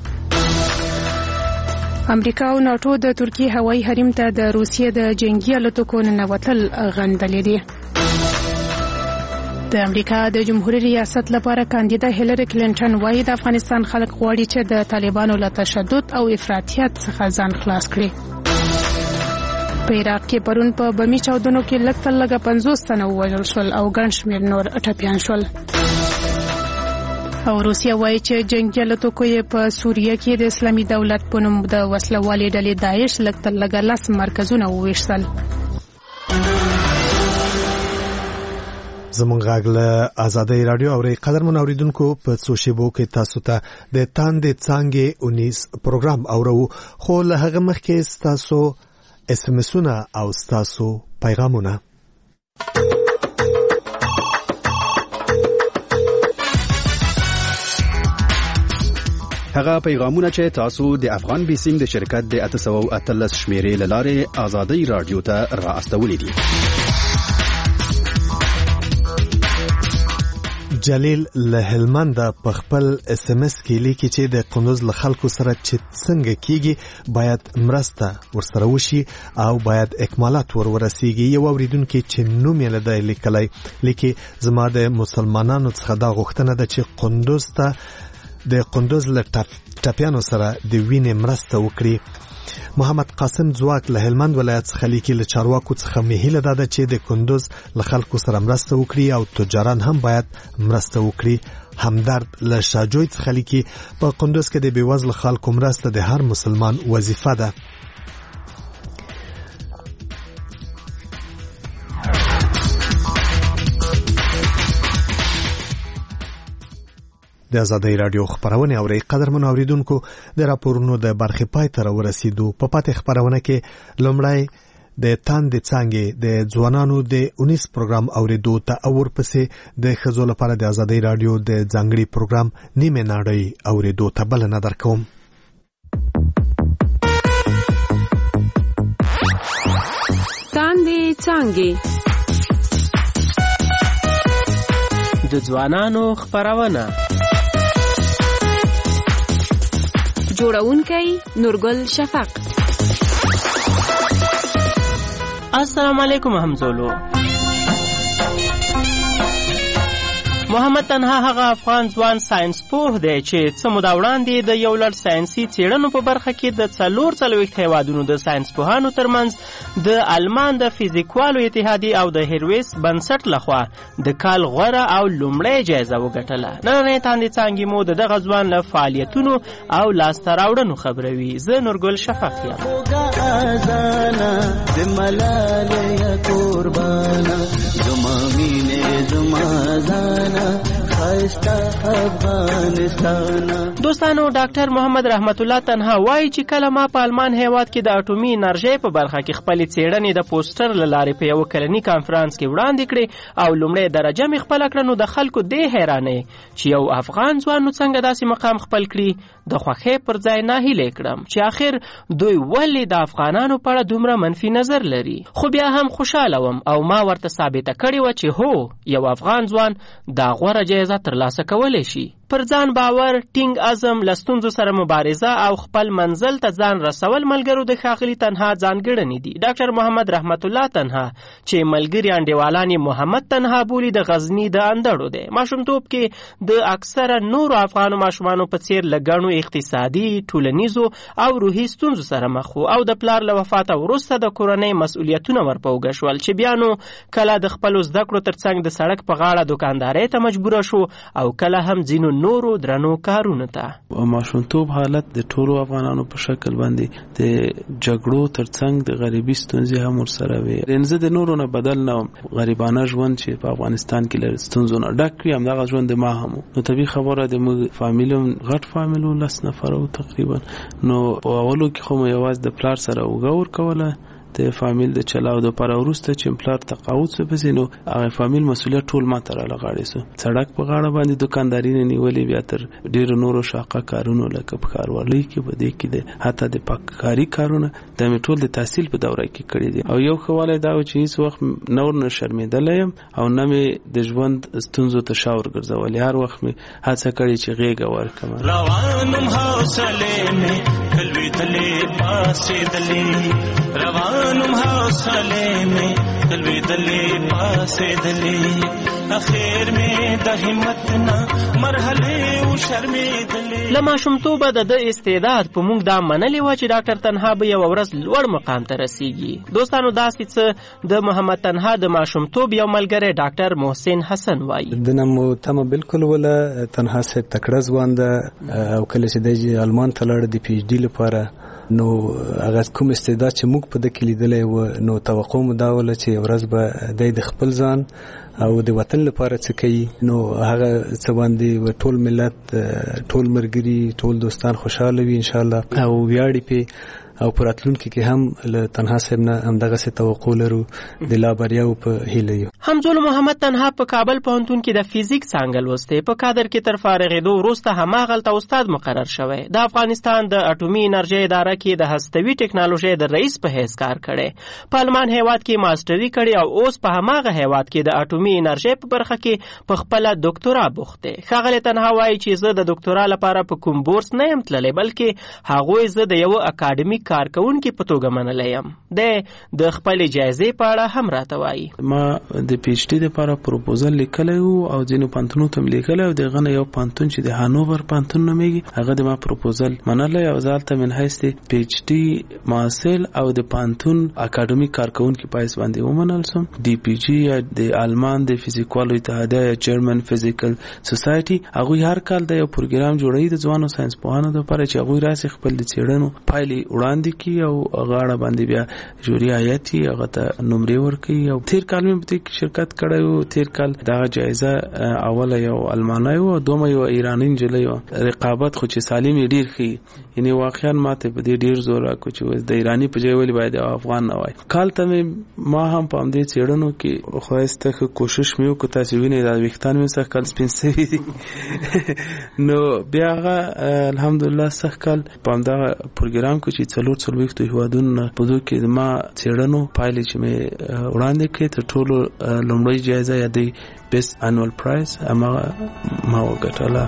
امریکا او ناټو د ترکیې هوایي حریم ته د روسیې د جنگي الوتکو ننوتل غندلې دي. د امریکا د جمهوریت ریاست لپاره کاندیدا هیلری کلینټن وایي د افغانستان خلک غواړي چې د طالبانو له تشدد او افراطیت څخه ځان خلاص کړي. په عراق کې پرون په بمي چاودنو کې لږ تر لږه پنځوس تنه ووژل شول او ګڼ شمېر نور ټپیان شول. او روسیا وایي چې جنگي الوتکو یې په سوریه کې د اسلامي دولت په نوم د وسلوالې ډلې داعش لږ تر لږه لس مرکزونه وویشتل. زموږ غږ له ازادۍ رادیو اورئ. قدرمن اورېدونکو په څو شیبو کې تاسو ته د تاندې څانګې اونیس پروګرام اورو، خو له هغه مخکې ستاسو اس ام اسونه او ستاسو پیغامونه. هغه پیغامونه چې تاسو د افغان بیسینګ د شرکت د اته سوه او اتلس شمیرې له لارې ازادۍ رادیو ته را استولې دي. جلیل له هلمند په خپل اس ام اس کې لیکي چې د کندوز له خلکو سره چې څنګه کیږي باید مرسته ورسره وشي او باید اکمالات ور ورسیږي. یو اوریدونکو چې نوم یې لدی لیکلی لیکي زما د مسلمانانو څخه دا غوښتنه ده چې کندوز ته د کندوز له ټپیانو سره د وینې مرسته وکړي. محمد قاسم ځواک له هلمند ولایت څخه لیکي له چارواکو څخه مې هیله ده چې د کندوز له خلکو سره مرسته وکړي او تجاران هم باید مرسته وکړي. همدرد له شاجوی څخه لیکي په کندوز کې د بېوزلو خلکو مرسته د هر مسلمان وظیفه ده. د ازادۍ رادیو خبرونه اوري. قدرمن اوریدونکو د راپورونو د برخې پای ته ورسېدو. په پاتې خبرونه کې لومړی د تاندې څانګې د ځوانانو د اونیس پروګرام اوریدو ته او ورپسې د ښځو لپاره د ازادۍ رادیو د ځانګړي پروګرام نیمه نړۍ اوریدو ته بلنه درکوم. تاندې څانګې د ځوانانو خبرونه. جوړونکی نورګل شفق. السلام علیکم همزولو. محمد تنها هغه افغان ځوان ساينس پوه دی چې څه موده وړاندې د یو لړ ساینسي څېړنو په برخه کې د څلور څلوېښت هیوادونو د ساینس پوهانو ترمنځ د المان د فیزیکوالو اتحادیې او د هیرویس بنسټ لخوا د کال غوره او لومړۍ جایزه وګټله. نننۍ تاندې څانګې مو د دغه ځوان له فعالیتونو او لاسته راوړنو خبروي. زه نورګل شفق یم. دوستانو، ډاکټر محمد رحمت الله تنها وایي چې کله ما په المان هیواد کې د اټومي انرژۍ په برخه کې خپلې څېړنې د پوسټر له لارې په یوه کلني کانفرانس کې وړاندې کړې او لومړۍ درجه مې خپله کړه، نو د خلکو دې حیرانۍ چې یو افغان ځوان نو څنګه داسې مقام خپل کړي د خوښۍ پر ځای ناهیلې کړم چې آخر دوی ولې د افغانانو په اړه دومره منفي نظر لري. خو بیا هم خوشحاله وم او ما ورته ثابته کړې وه چې هو، یو افغان ځوان دا غوره جایزه ترلاسه کولی شي. پر ځان باور، ټینګ عزم، له ستونزو سره مبارزه او خپل منزل ته ځان رسول ملګرو د ښاغلي تنها ځانګړنې دي. ډاکټر محمد رحمت الله تنها چې ملګري انډیوالان یې محمد تنها بولي د غزني د اندړو دی. ماشومتوب کې د اکثره نورو افغانو ماشومانو په څیر له ګڼو اقتصادي، ټولنیزو او روحي ستونزو سره مخ و او د پلار له وفاته وروسته د کورنۍ مسؤلیتونه ورپه اوږه شول چې بیا نو کله د خپلو زده کړو تر څنګ د سړک په غاړه دوکاندارۍ ته مجبوره شو او کله هم ځینو نورو درنو کارونه ته. ماشومتوب حالت د ټولو افغانانو په شکل باندې د جګړو ترڅنګ د غریبي ستونزې هم ورسره وي. زه د نورو نه بدل نه وم. غریبانه ژوند چې په افغانستان کې له ستونزو نه ډک وي، همدغه ژوند د ما هم و. نو طبیعي خبره د موږ فامیل هم غټ فامیل و، لس نفره و تقریبا. نو په اولو کې خو مې یوازې د پلار سره اوږه ورکوله د فامیل د چلاو دپاره. وروسته چې پلار تقاعد شو پسې نو هغه فامیل مسؤلیت ټول ما ته راغاړې سو. سړک په غاړه باندې دوکانداري نه نیولې، بیا تر ډېرو نورو شاقه کارونو لکه په ښاروالۍ کې په دې کې د حتی د پاککاري کارونه دا مې ټول د تحصیل په دوره کې کړي دي. او یو ښه والی دا و چې هېڅ وخت نور نه شرمېدلی یم او نه مې د ژوند ستونزو ته شا ورګرځولې. هر وخت مې هڅه کړې چې غېږه ورکړم. روانم حوصلې مې کلوېدلې پاسېدلې، روانم حوصلې مې کلوېدلې پاسېدلې، اخیر مې د همت نه مرحلې و شرمېدلې. له ماشومتوبه د ده استعداد په موږ دا منلې وه چې ډاکټر تنها به یوه ورځ لوړ مقام ته رسیږي. دوستانو، داسې څه د محمد تنها د ماشومتوب یو ملګری ډاکټر محسن حسن وایي. د نه مو تمه بالکل وله. تنها صاحب تکړه ځوان ده او کله چې دی المان ته لاړه د پی ایچ ډي لپاره، نو هغه کوم استعداد چې موږ په ده کې لیدلی و، نو توقع مو دا وله چې یو ورځ به دی د خپل ځان او د وطن لپاره څه کوي. نو هغه څه باندې ټول ملت، ټول ملګري، ټول دوستان خوشحاله وي انشاءالله او ویاړي پې. او پر راتلونکي کې هم له تنها صاحب نه همدغسې توقع لرو د لا بریاو په هیله یو. همزول محمد تنها په کابل پوهنتون کې د فیزیک څانګه لوستی. په کادر کې تر فارغېدو وروسته هماغلته استاد مقرر شوی. د افغانستان د اټومي انرژۍ اداره کې د هستوي ټکنالوژۍ د رئیس په حیث کار کړی. په المان هیواد کې ماسټري کړې او اوس په هماغه هیواد کې د اټومي انرژۍ په برخه کې په خپله دوکتورا بوخت دی. ښاغلی تنها وایي چې زه د دوکتورا لپاره په کوم بورس نه یم تللی، بلکې هغوی زه د یوه اکاډمیک کارکونکي په توګه منلی یم. دی د خپلې جایزې په اړه هم راته وایي. ما د پی ایچ ډي لپاره پروپوزل لیکلی و او ځینو پوهنتونونو ته مې لیکلی او د هغه نه یو پوهنتون چې د هانوور پوهنتون نومیږي، هغه د ما پروپوزل منلی او زه هلته من حیث د پی ایچ ډي محصل او د پوهنتون اکاډمیک کارکونکي په حیث باندې ومنل سوم. ډي پی جي یا د آلمان د فیزیکوالو اتحادیه یا جرمن فیزیکل سوسایټي، هغوی هر کال د یو پروګرام جوړوي د ځوانو ساینس پوهانو لپاره چې هغوی راسي خپل د څېړنو پایلې وړاندې کړي او غاړه باندې بیا جوړي آیت یې هغه ته نمرې ورکوي. او تیر کال مې په دې کې شرکت کړی و. تیر کال دغه جایزه اوله یو المانی و او دومه یو ایراني نجلۍ وه. رقابت خو چې سالم یې ډېر ښي، یعنې واقعا ما ته په دې ډېر زور راکړو چې د ایراني په ځای ولې باید افغان نه وای. کال ته مې ما هم په همدې څېړنو کې ښایسته ښه کوشش مې وکړو. تاسې وینئ دا ویښتان مې سږ کال سپین سوي دي. نو بیا هغه الحمدلله سږ کال په همدغه پروګرام کې چې څلور څلوېښتو هېوادونو نه په دو کې ما څېړنو پایلې چې مې وړاندې کړې تر ټولو لومړۍ جایزه یا د بیسټ انوال پرایز هماغه ما وګټله.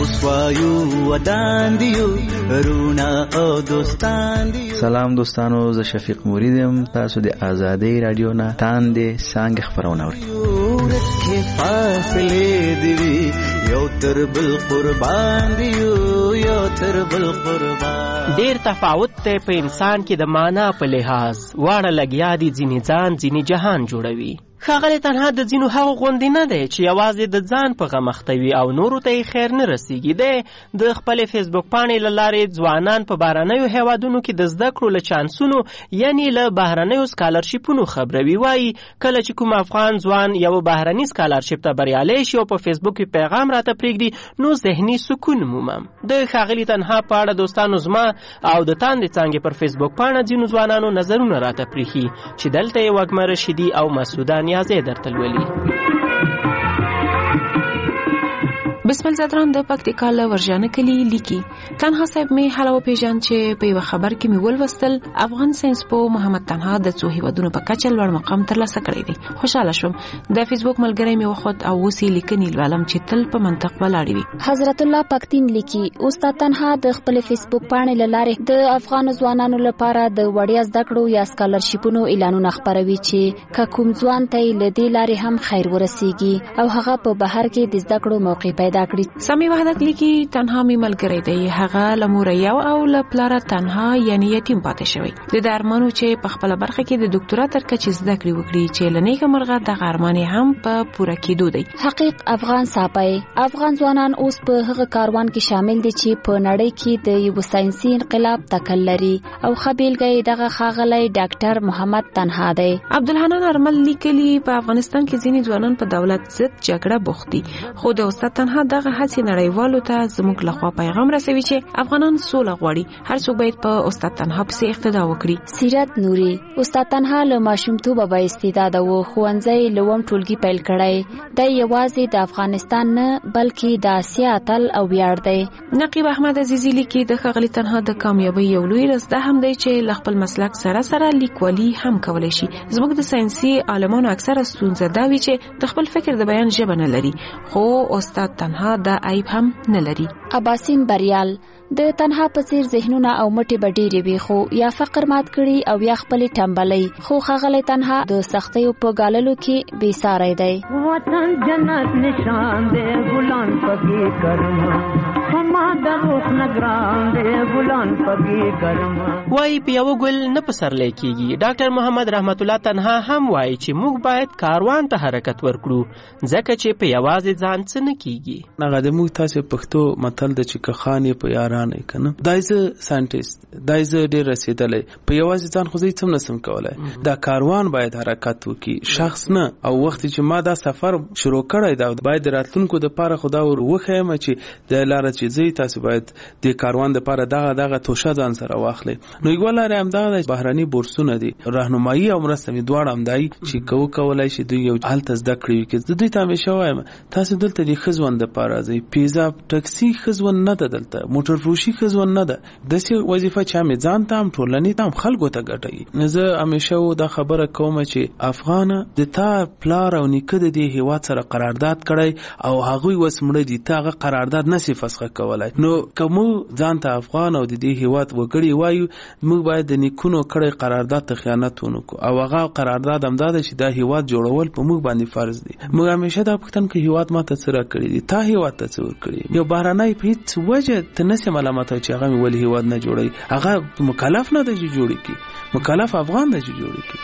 سلام دوستانو، زه شفیق مرید یم. تاسو د آزادۍ رادیو نه تاندې څانګې خپرونه اورئ. فاصلې دی یو تر بل قربان دی یو تر بل قربان. ډیر تفاوت ته په انسان کې د معنا په لحاظ واړه لګیا دي، ځینې ځان ځینې جهان جوړوي. ښاغلی تنها د ځینو هغو غوندې نه دی چې یوازې د ځان په غم اخته وي او نورو ته یې خیر نه رسیږي. دی د خپلې فیسبوک پاڼې له لارې ځوانان په بهرنیو هیوادونو کې د زده کړو له چانسونو یعنې له بهرنیو سکالرشیپونو خبروي. وایي کله چې کوم افغان ځوان یو بهرني سکالرشیپ ته بریالی شي او په فیسبوک کې پیغام راته پرېږدي نو ذهني سکون مومم. د ښاغلي تنها په اړه دوستانو زما او د تاندې څانګې پر فیسبوک پاڼه ځینو ځوانانو نظرونه راته پرېښي چې دلته یې وږمه رشیدي او مسعوده نیازی درته لولي. بسمل زدران د پکتیکا له ورژانه کلي لیکي تنها صاحب می حاله وپېژاند چې په یوه خبر کې مې ولوستل افغان ساینسپوه محمد تنها د څو هیوادونو په کچه لوړ مقام ترلاسه کړی دی. خوشحاله شوم. د فیسبوک ملګری مې وخت او اوس یې لیکنې لولم چې تل په منطق ولاړې وي. حضرت الله پکتین لیکي استاد تنها د خپل فیسبوک پاڼې له لارې د افغان ځوانانو لپاره د وړیا زده کړو یا سکالرشیپونو اعلانونه خپروي چې که کوم ځوان ته له دې لارې هم خیر ورسیږي او هغه په بهر کې د زده کړو موقع پیدا کړی. سمي وحدت لیکي تنها می ملګری دی، هغه له مور یو او له پلاره تنها یعنی یتیم پاتې شوی. د درمنو چې په خپل برخه کې د ډاکټرا تر کچې زده کړې وکړي چې لنیګه مرغه د غرمانه هم په پوره کېدو دی. حقیق افغان صاحبای افغان ځوانان اوس په هغه کاروان کې شامل دي چې په نړۍ کې د یو ساينسي انقلاب تکل لري او خبيلګي دغه خاغلی ډاکټر محمد تنها دی. عبدالحنان ارمل لیکلی په افغانستان کې ځینې ځوانان په دولت ضد جګړه بوخت دي، خو د استاد تنها دغه هڅې نړیوالو ته زموږ لخوا پیغام رسوي چې افغانان سوله غواړي، هر څوک باید په استاد تنها پسې اقتدا وکړي. سیرت نوري استاد تنها له ماشومتوبه با استعداد وو، ښوونځی لوم ټولګي پیل کړی دی. یوازې د افغانستان نه بلکې د اسیا اتل او ویاړ دی. نقیب احمد عزیزی لیکي د ښاغلي تنها د کامیابی یو لوی راز دا هم دی چې له خپل مسلک سره سره لیکوالي هم کولی شي. زموږ د ساینسي عالمانو اکثره ستونزه دا وي چې د خپل فکر د بیان ژبه نه لري، خو استاد تنها دا عیب هم نه لري. عباسین بریال د تنها په څیر ذهنونه او مټې به ډېرې وي، خو یا فقر مات کړي او یا خپلې ټمبلۍ، خو ښاغلی تنها د سختیو په ګاللو کې بې ساری دی. وطن جنت نشان دی ګلان پکې کرما فما د روح نګران دی ګلان پکې کرما. وایي په یو ګل نه پسرلی کېږي. ډاکټر محمد رحمت الله تنها هم وایي چې موږ باید کاروان ته حرکت ورکړو ځکه چې په یوازې ځان څه نه کېږي. هغه د موږ تاسې پښتو متل د چې که خان یې په یاران نه کنه دایزه ساينټیست دایزه ډیر رسیدلې په یوازې ځان خو زه څه نسم کولای. دا کاروان باید حرکت وکړي، شخص نه. او وخت چې ما دا سفر شروع کړی دا باید راتلونکو د پاره خدا ور وخیم چې د لار چې زی تاسو باید د کاروان د پاره دغه دغه توشه ځان سره واخلي. نو یو لاره هم دغه بهراني بورسونه دي، راهنمایي او مرسته می دواړه هم دای چې کو کولای شي دوی یو حالت زده کړی کې د دوی ته همیشه وایم تاسو دلته د خزوند د پاره ځي پیزا ټاکسي خزوند نه دلته موټر فروشي خزوند نه ده. د سی وظیفه چې هم ځان ته هم ټولنی ته هم خلکو ته ګټي. زه همیشه و دا خبره کوم چې افغان د تا پلار او نیکه د دې هیواد سره قرارداد کړی او هغه وسمړه دي ته هغه قرارداد نسی فسخه کولای. نو کوم ځان ته افغان او د دې هیواد وګړي وایو موږ باید د نیکونو کړی قرارداد ته خیانت ونکړو او هغه قرارداد هم دا چې دا هیواد جوړول په موږ باندې فرض دي. موږ همیشه دا پښتن کې هیواد ماته سره کړی دي، تا هیواد ته څور کړی. یو بهرنۍ په هیڅ وجه ته نسی ملامت چې هغه ولې هیواد نه جوړي، هغه مکلف نه دی چې جوړي کی، مکلف افغان دی چې جوړي کی.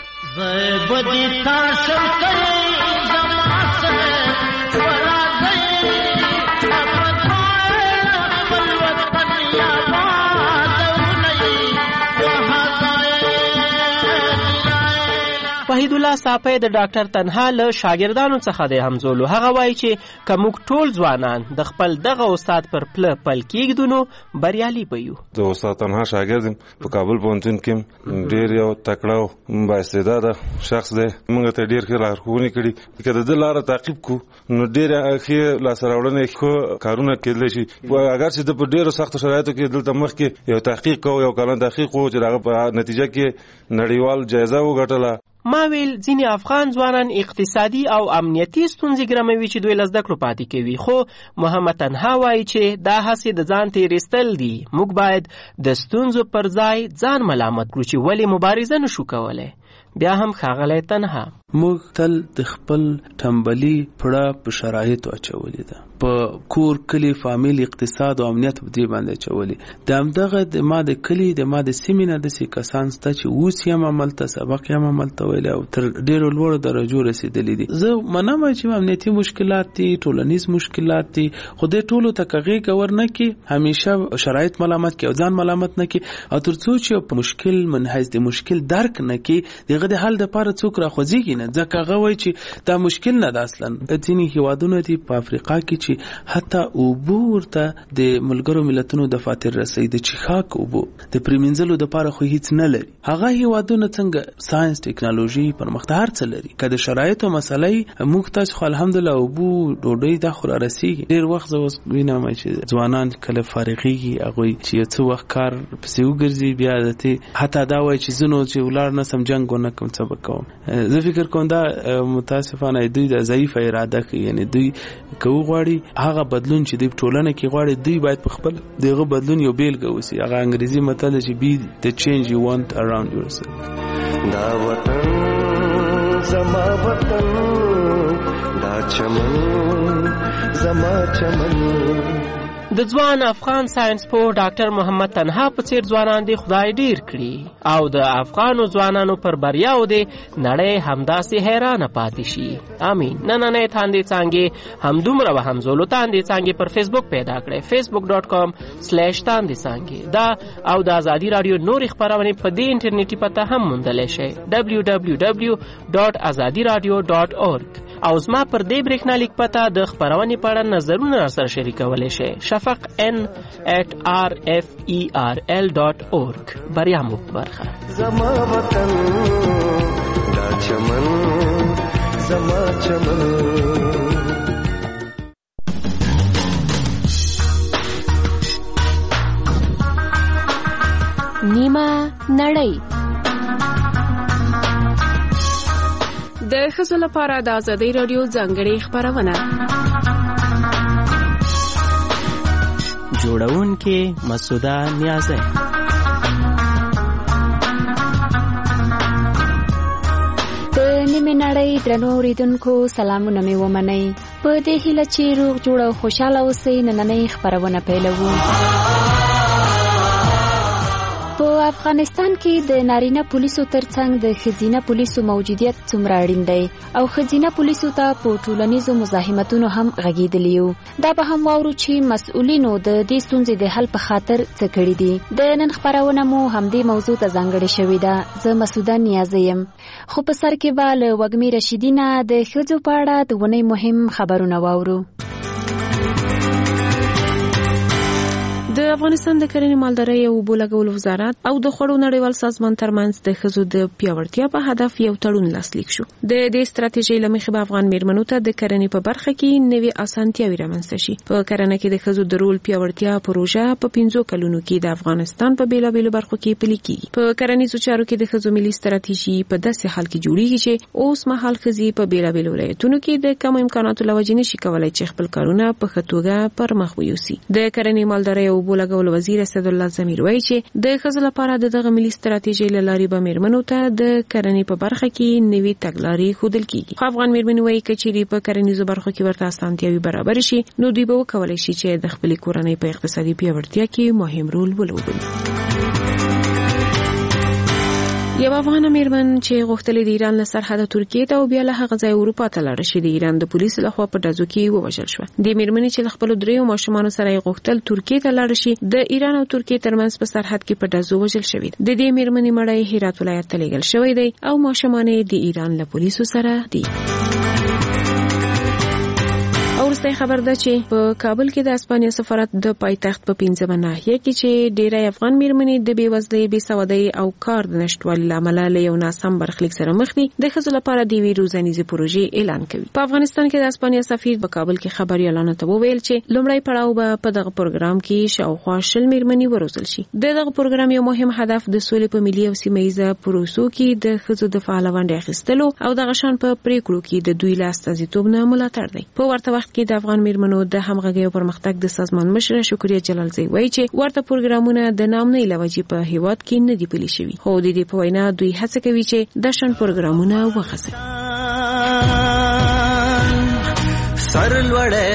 زه بدی تاسو کړی زما سره ورا گئی اپنا خپل وطن یا وحید الله صافی د ډاکټر تنها له شاګردانو څخه دی همزولو. هغه وایي چې که موږ ټول ځوانان د خپل دغه استاد پر پله پل کېږدو نو بریالي به یو. د استاد تنها شاګرد یم په کابل پوهنتون کې ډېر یو تکړه او بااستعداده شخص دی. موږ ته ډېر ښه لارښوونې کړي که د ده لاره تعقیب کړو نو ډېرې ښې لاسته راوړنې ښه کارونه کېدلی شي. اگر چې د په ډېرو سختو شرایطو کې دلته مخکې یو تحقیق کوو یو کلن تحقیق وو چې د هغه په نتیجه کې نړیوال جایزه وګټله. ما ویل ځینې افغان ځوانان اقتصادي او امنیتي ستونزې ګرموي چې دوی له زده کړو پاتې کوي، خو محمد تنها وایي چې دا هسې د ځان تېرېستل دي. موږ باید د ستونزو پر ځای ځان ملامت کړو چې ولې مبارزه نشو کولی. بیا هم ښاغلی تنها موږ تل د خپل ټمبلي پړه په شرایطو اچولې ده، په کور کلی فامیل اقتصاد او امنیت په دې باندې اچولې. د همدغه د ما د کلی د ما د سیمې نه داسې کسان شته چې اوس یې هم عملته سبق یې هم عملته ویلی او تر ډېرو لوړو درجو رسېدلي دي. زه منم چې امنیتي مشکلات دي، ټولنیز مشکلات دي، خو دې ټولو ته که غېږه ورنکړي، همیشه شرایط ملامت کړي او ځان ملامت نه کړي، او تر څو چې په مشکل منحیز د مشکل درک نه کړي، د هغه د حل دپاره څوک راخوځېږي نه، ځکه هغه وایي چې دا مشکل نه ده. اصلا ځینې هېوادونه دي په افریقا کې چې حتی اوبه ورته د ملګرو ملتونو دفاتر رسوي، د څښاک اوبه د پرېمینځلو دپاره خو هیڅ نه لري. هغه هېوادونه څنګه ساینس ټکنالوژي پرمختګ هر څه لري، که د شرایطو مسله یي موږ ته خو الحمدلله اوبه ډوډۍ دا خو رارسېږي. ډېر وخت زه اوس وینم چې ځوانان کله فارغېږي هغوی چې یو څه وخت کار پسې وګرځي، بیا دتې حتی دا وایي چې زه نو چې ولاړ نه سم جنګ ونه کړم څه به کوم. زه فکر کوم دا متاسفانه دوی د ضعیفه اراده کوي، یعنی دوی که وغواړي هغه بدلون چې دوی په ټولنه کې غواړي، دوی باید په خپل دغه بدلون یو بیلګه اوسي. هغه انګریزي متل دی چې be the change you want around yourself. دا وطن زما وطن، دا چمن زما چمن. د ځوان افغان ساينس پوه ډاکټر محمد تنها په څیر ځوانان دي خدای ډیر کړي، او د افغانو ځوانانو پر بریاو دي نړۍ همداسې حیرانه پاتې شي. امین. نننۍ تاندې څانګې همدومره به همزولو تاندې څانګې پر فیسبوک پیدا کړئ، فیسبوک ډاټ کام سلیش تاندې څانګې. دا او د ازادي رادیو نورې خپرونې په دې انټرنیټي پته هم موندلی شئ، دبلیو دبلیو دبلیو ډاټ ازادي رادیو ډاټ اورګ. او زما پر دې برېښنالیک پته د خپرونې په اړه نظرونه سره شریکولی شئ، شفق ان at r f e r l dot org. بریا مو برخه. زما وطن دا چمن زما چمن. نیمه نړۍ د ښځو لپاره د ازادي رادیو ځانګړې خپرونه. جوړونکې مسعوده نیازی. د نیمه نړۍ درنو اوریدونکو سلامونه مې ومنئ. په دې هیله چې روغ جوړ او خوشاله اوسئ، نننۍ خپرونه پیلوو. په افغانستان کې د نارینه پولیسو ترڅنګ د ښځینه پولیسو موجودیت څومره اړین دی، او ښځینه پولیسو ته په ټولنیزو مزاحمتونو هم غږېدلی یو. دا به هم واورو چې مسؤلینو د دې ستونزې د حل په خاطر څه کړي دي. د نن خپرونه مو همدې موضوع ته ځانګړې شوې ده. زه مسعوده نیازی یم. خو په سر کې به له وږمې رشیدي نه د ښځو په اړه د اونۍ مهم خبرونه واورو. د افغانستان د کرنې مالدارۍ او اوبو لګولو وزارت او د خوړو نړیوال سازمان ترمنځ د ښځو د پیاوړتیا په هدف یو تړون لاسلیک شو. د دې ستراتیژۍ له مخې به افغان میرمنو ته د کرنې په برخه کې نوې اسانتیاوې رامنځته شي. په کرنه کې د ښځو د رول پیاوړتیا پروژه په پنځو کلونو کې د افغانستان په بیلابیلو برخو کې پلي کیږي. په کرنیزو چارو کې د ښځو ملي ستراتیژي په داسې حال کې جوړیږي چې اوس مهال ښځې په بیلابیلو ولایتونو کې د کم امکاناتو له وجې نشي کولای چې خپل کارونه په ښه توګه پر مخ ویوسي. د کرنې مالدارۍ او اوبو لګولو وزیر اسد الله زمیر وایي چې د ښځو لپاره د دغه ملي ستراتیژۍ له لارې به میرمنو ته د کرنې په برخه کې نوې تګلارې ښودل کیږي. خو افغان میرمنې وایي که چیرې په کرنیزو برخو کې ورته اسانتیاوې برابر شي، نو دوی به وکولی شي چې د خپلې کورنۍ په اقتصادي پیاوړتیا کې مهم رول ولوبوي. یو افغان میرمن چې غوښتلې د ایران له سرحده ترکیې ته او بیا له هغه ځای اروپا ته لاړه شي، د ایران د پولیسو لخوا په ډزو کې ووژل شوه. د میرمنې چې له خپلو دریو ماشومانو سره یې غوښتل ترکیې ته لاړه شي، د ایران او ترکیې ترمنځ په سرحد کې په ډزو وژل شوی. د دې میرمنې مړی هرات ولایت ته لیږل شوی دی او ماشومان یې د ایران له پولیسو سره دي. ورسته خبر ده چې په کابل کې د اسپانیا سفارت د پایتخت په پنځمه ناحیه کې چې ډیری افغان میرمنې د بیوزلۍ، بېسوادۍ او کار د نشټوالي له امله له یو ناسم برخلیک سره مخ دي، د ښځو لپاره د یوې روزنیزې پروژې اعلان کوي. په افغانستان کې د اسپانیا سفیر په کابل کې خبریالانو ته وویل چې لومړی پړاو به په دغه پروګرام کې شاوخوا شل میرمنې وروزل شي. د دغه پروګرام یو مهم هدف د سولې په ملي او سیمه ییزه پروسو کې د ښځو د فعال ونډې اخیستلو او دغه شان په پریکړو کې د دوی له استازیتوب نه ملاتړ دی. په ورته وخت کې د د افغان میرمنو د همغږي او پرمختګ د سازمان مشر شکریه جلالزی وایي چې ورته پروګرامونه د نامنۍ لوجې په هیواد کې نه دي پلي شوي، خو د دې په وینا دوی هڅه کوي چې د شان پروګرامونه وغځوي. سر لوړې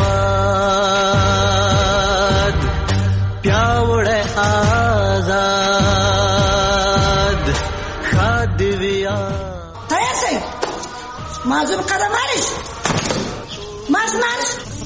هواد پیاوړې آزاد خادویا تیار شئ معذور قدم مارش مارش مارش.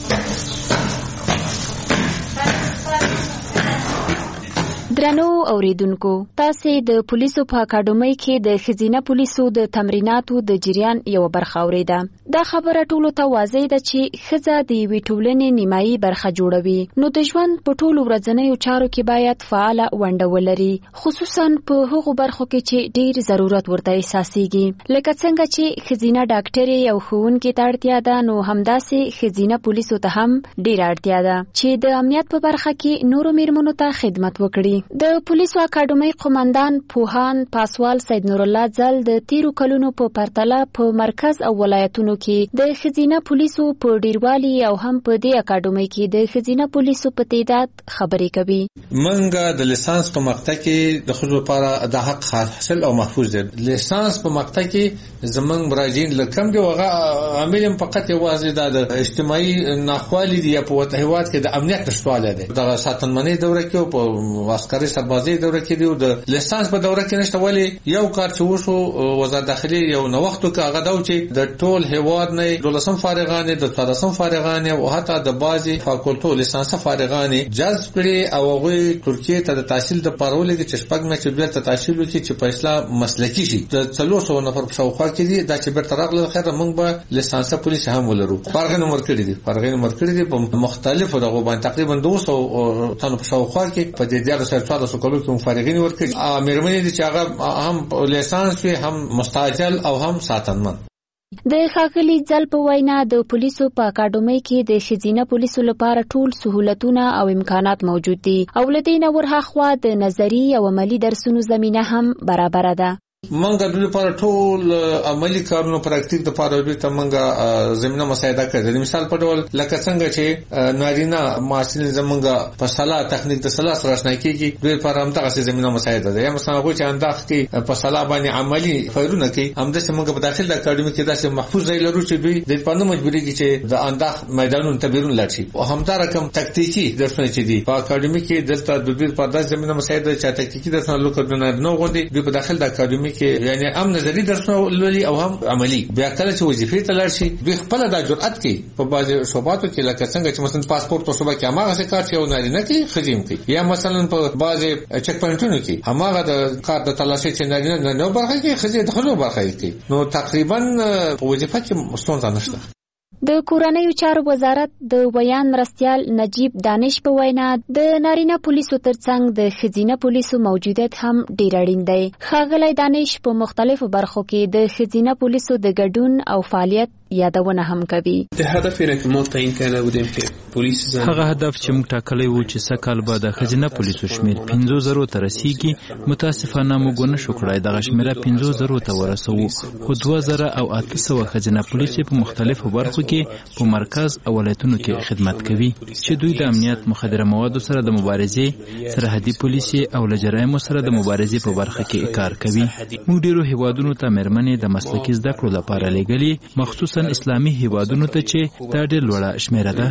درنو اوریدونکو، تاسو د پولیسو په اکاډمۍ کې د خزینه پولیسو د تمریناتو د جریان یو برخه اوریده. دا خبره ټولو ته واضح ده چې ښځه د یوې ټولنې نیمایي برخه جوړوي، نو د ژوند په ټولو ورځنیو چارو کې باید فعاله ونډه ولري، خصوصا په هغو برخو کې چې ډیر ضرورت ورته احساسېږي، لکه څنګه چې ښځینه ډاکټرې او ښوونکې ته اړتیا ده، نو همداسې ښځینه پولیسو ته هم ډیره اړتیا ده چې د امنیت په برخه کې نورو میرمنو ته خدمت وکړي. د پولیسو اکاډمۍ قومندان پوهان پاسوال سید نور الله ځل د تیرو کلونو په پرتله په مرکز او ولایتونو کې د ښځینه پولیسو په ډیروالي او هم په دې اکاډمۍ کې د ښځینه پولیسو په تعداد خبرې کوي. منګه د لیسانس په مقطع کې د ښځو لپاره د حق حاصل او محفوظ دی. لیسانس په مقطع کې زمونږ مراجعین لکم دی وغه عامل فقط یوازې د اجتماعي ناخوالي دی په وته هیواد کې د امنیت نشټواله دی. د ساتنمنۍ دوره کې او په عسکري سربازي دوره کې دی او د لیسانس په دوره کې نشته. ولی یو کار چې وشو وزارت داخلي یو نوښت وکړ هغه دا چې د ټول هیواد نه دولسم فارغان د څلورم فارغان او حتی د بازي فاکولټو لیسانس فارغان جذب کړي او هغه ترکیه ته د تحصیل د پارول کې چې شپږ مې چې بیا ته تحصیل وکړي چې په اسلام مسلکی شي. د څلور سوه نفر په شاوخوا کې دي دا چې بیرته راغله خیر موږ به لیسانس پولیس هم ولرو. فارغان عمر کړي دي فارغان عمر کړي دي په مختلفو دغه باندې تقریبا دوه سوه تنو په شاوخوا کې په دې ډیر سره څوارلس کلو کې فارغین ورکړي. مېرمنې دي چې هغه هم لیسانس وي هم مستعجل او هم ساتنمن. د ښاغلي ځل په وینا د پولیسو په اکاډمۍ کې د ښځینه پولیسو لپاره ټول سهولتونه او امکانات موجود دي او له دې نه ورهاخوا د نظري او عملي درسونو زمینه هم برابره ده. منګه د لپاره ټول عملی کارونو پراکټیک د لپاره د تمنګه زمينه مساعده کړي. مثال په ډول لکه څنګه چې نارینه ماشین زمونږه په صلاح تخنیک د صلاح سره آشنا کیږي د لپاره هم دغه زمينه مساعده ده. یا مثلا غوښ انداخ کې په صلاح باندې عملی خیرونه کوي هم د څنګه په داخل د اکاډمي کې داسې محفوظ ځای لرو چې دوی د پانو مجبوري کې چې د انداخ میدانونو ته بیرون لاړ شي. او هم دا رقم تکتیکی درسونه چې دي په اکاډمي کې دلته د دوی په داسې زمينه مساعده چې تکتیکی درسونه لوکړنه نو غوډي دوی په داخل د اکاډمي کې یعنی هم نظری درسونه لولي او هم عملی. بیا کله چې وظیفې ته لاړ شي دوی خپل د جرأت کوي په بعضي شوباتو کې لکه څنګه چې مثلا پاسپورت او صوبه کې هغه څه کار چې یو نارینه کې خدیم کوي یا مثلا په بعضي چک پوینټونو کې هغه د کار د تلاشي چې نارینه نه برخه کې خدي دخلو برخه کوي. نو تقریبا په وظیفه کې ستونزه نشته. د کورنیو چارو وزارت د بیان مرستیال نجیب دانش په وینا د نارینه پولیسو ترڅنګ د ښځینه پولیسو موجودیت هم ډیر اړین دی. ښاغلی دانش په مختلفو برخو کې د ښځینه پولیسو د ګډون او فعالیت یادونه هم کوي. د هدف یې که ما تعیین کړی بودیم که پولیس زن هغه هدف چې موږ ټاکلی و چې سږ به د ښځینه پولیسو شمیر پنځو زرو ته رسیږي. متاسفانه موږ ونه شو کړای دغه شمیره پنځو زرو ته ورسوو، خو دوه زره او اته سوه ښځینه پولیس په مختلفو برخو کې په مرکز او ولایتونو کې خدمت کوي چې دوی د امنیت مخدره موادو سره د مبارزې، سرحدي پولیسي او له جرایمو سره د مبارزې په برخه کې کار کوي. موږ ډیرو هیوادونو ته مېرمنې د مسلکي زده کړو لپاره لېږلي، مخصوصا اسلامي هیوادونو ته چې دا ډېر لوړه شمیره ده.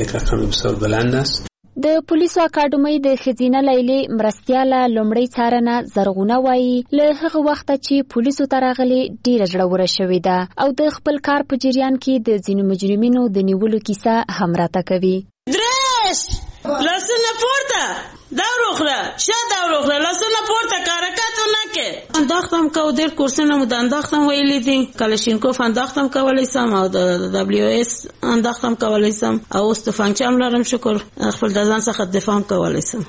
د پولیسو اکاډمۍ د ښځینه لیلې مرستیاله لومړی څارنه زرغونه وایي له هغه وخته چې پولیسو ته راغلې ډېره زړوره شوې ده او د خپل کار په جریان کې د ځینو مجرمینو د نیولو کیسه هم راته کوي. درش لاسونه پورته دا وروخله شه دا وروخله لاسونه پورته کارکاتو نه کې انداختم کو ډېر کورسونه مو د انداختم ویلي دي. کلاشینکوف انداختم کولی سم او د دبلیو اس انداختم کولی سم او اوس د فنچم لرم شکر خپل د ځان څخه دفاع کولی سم. وای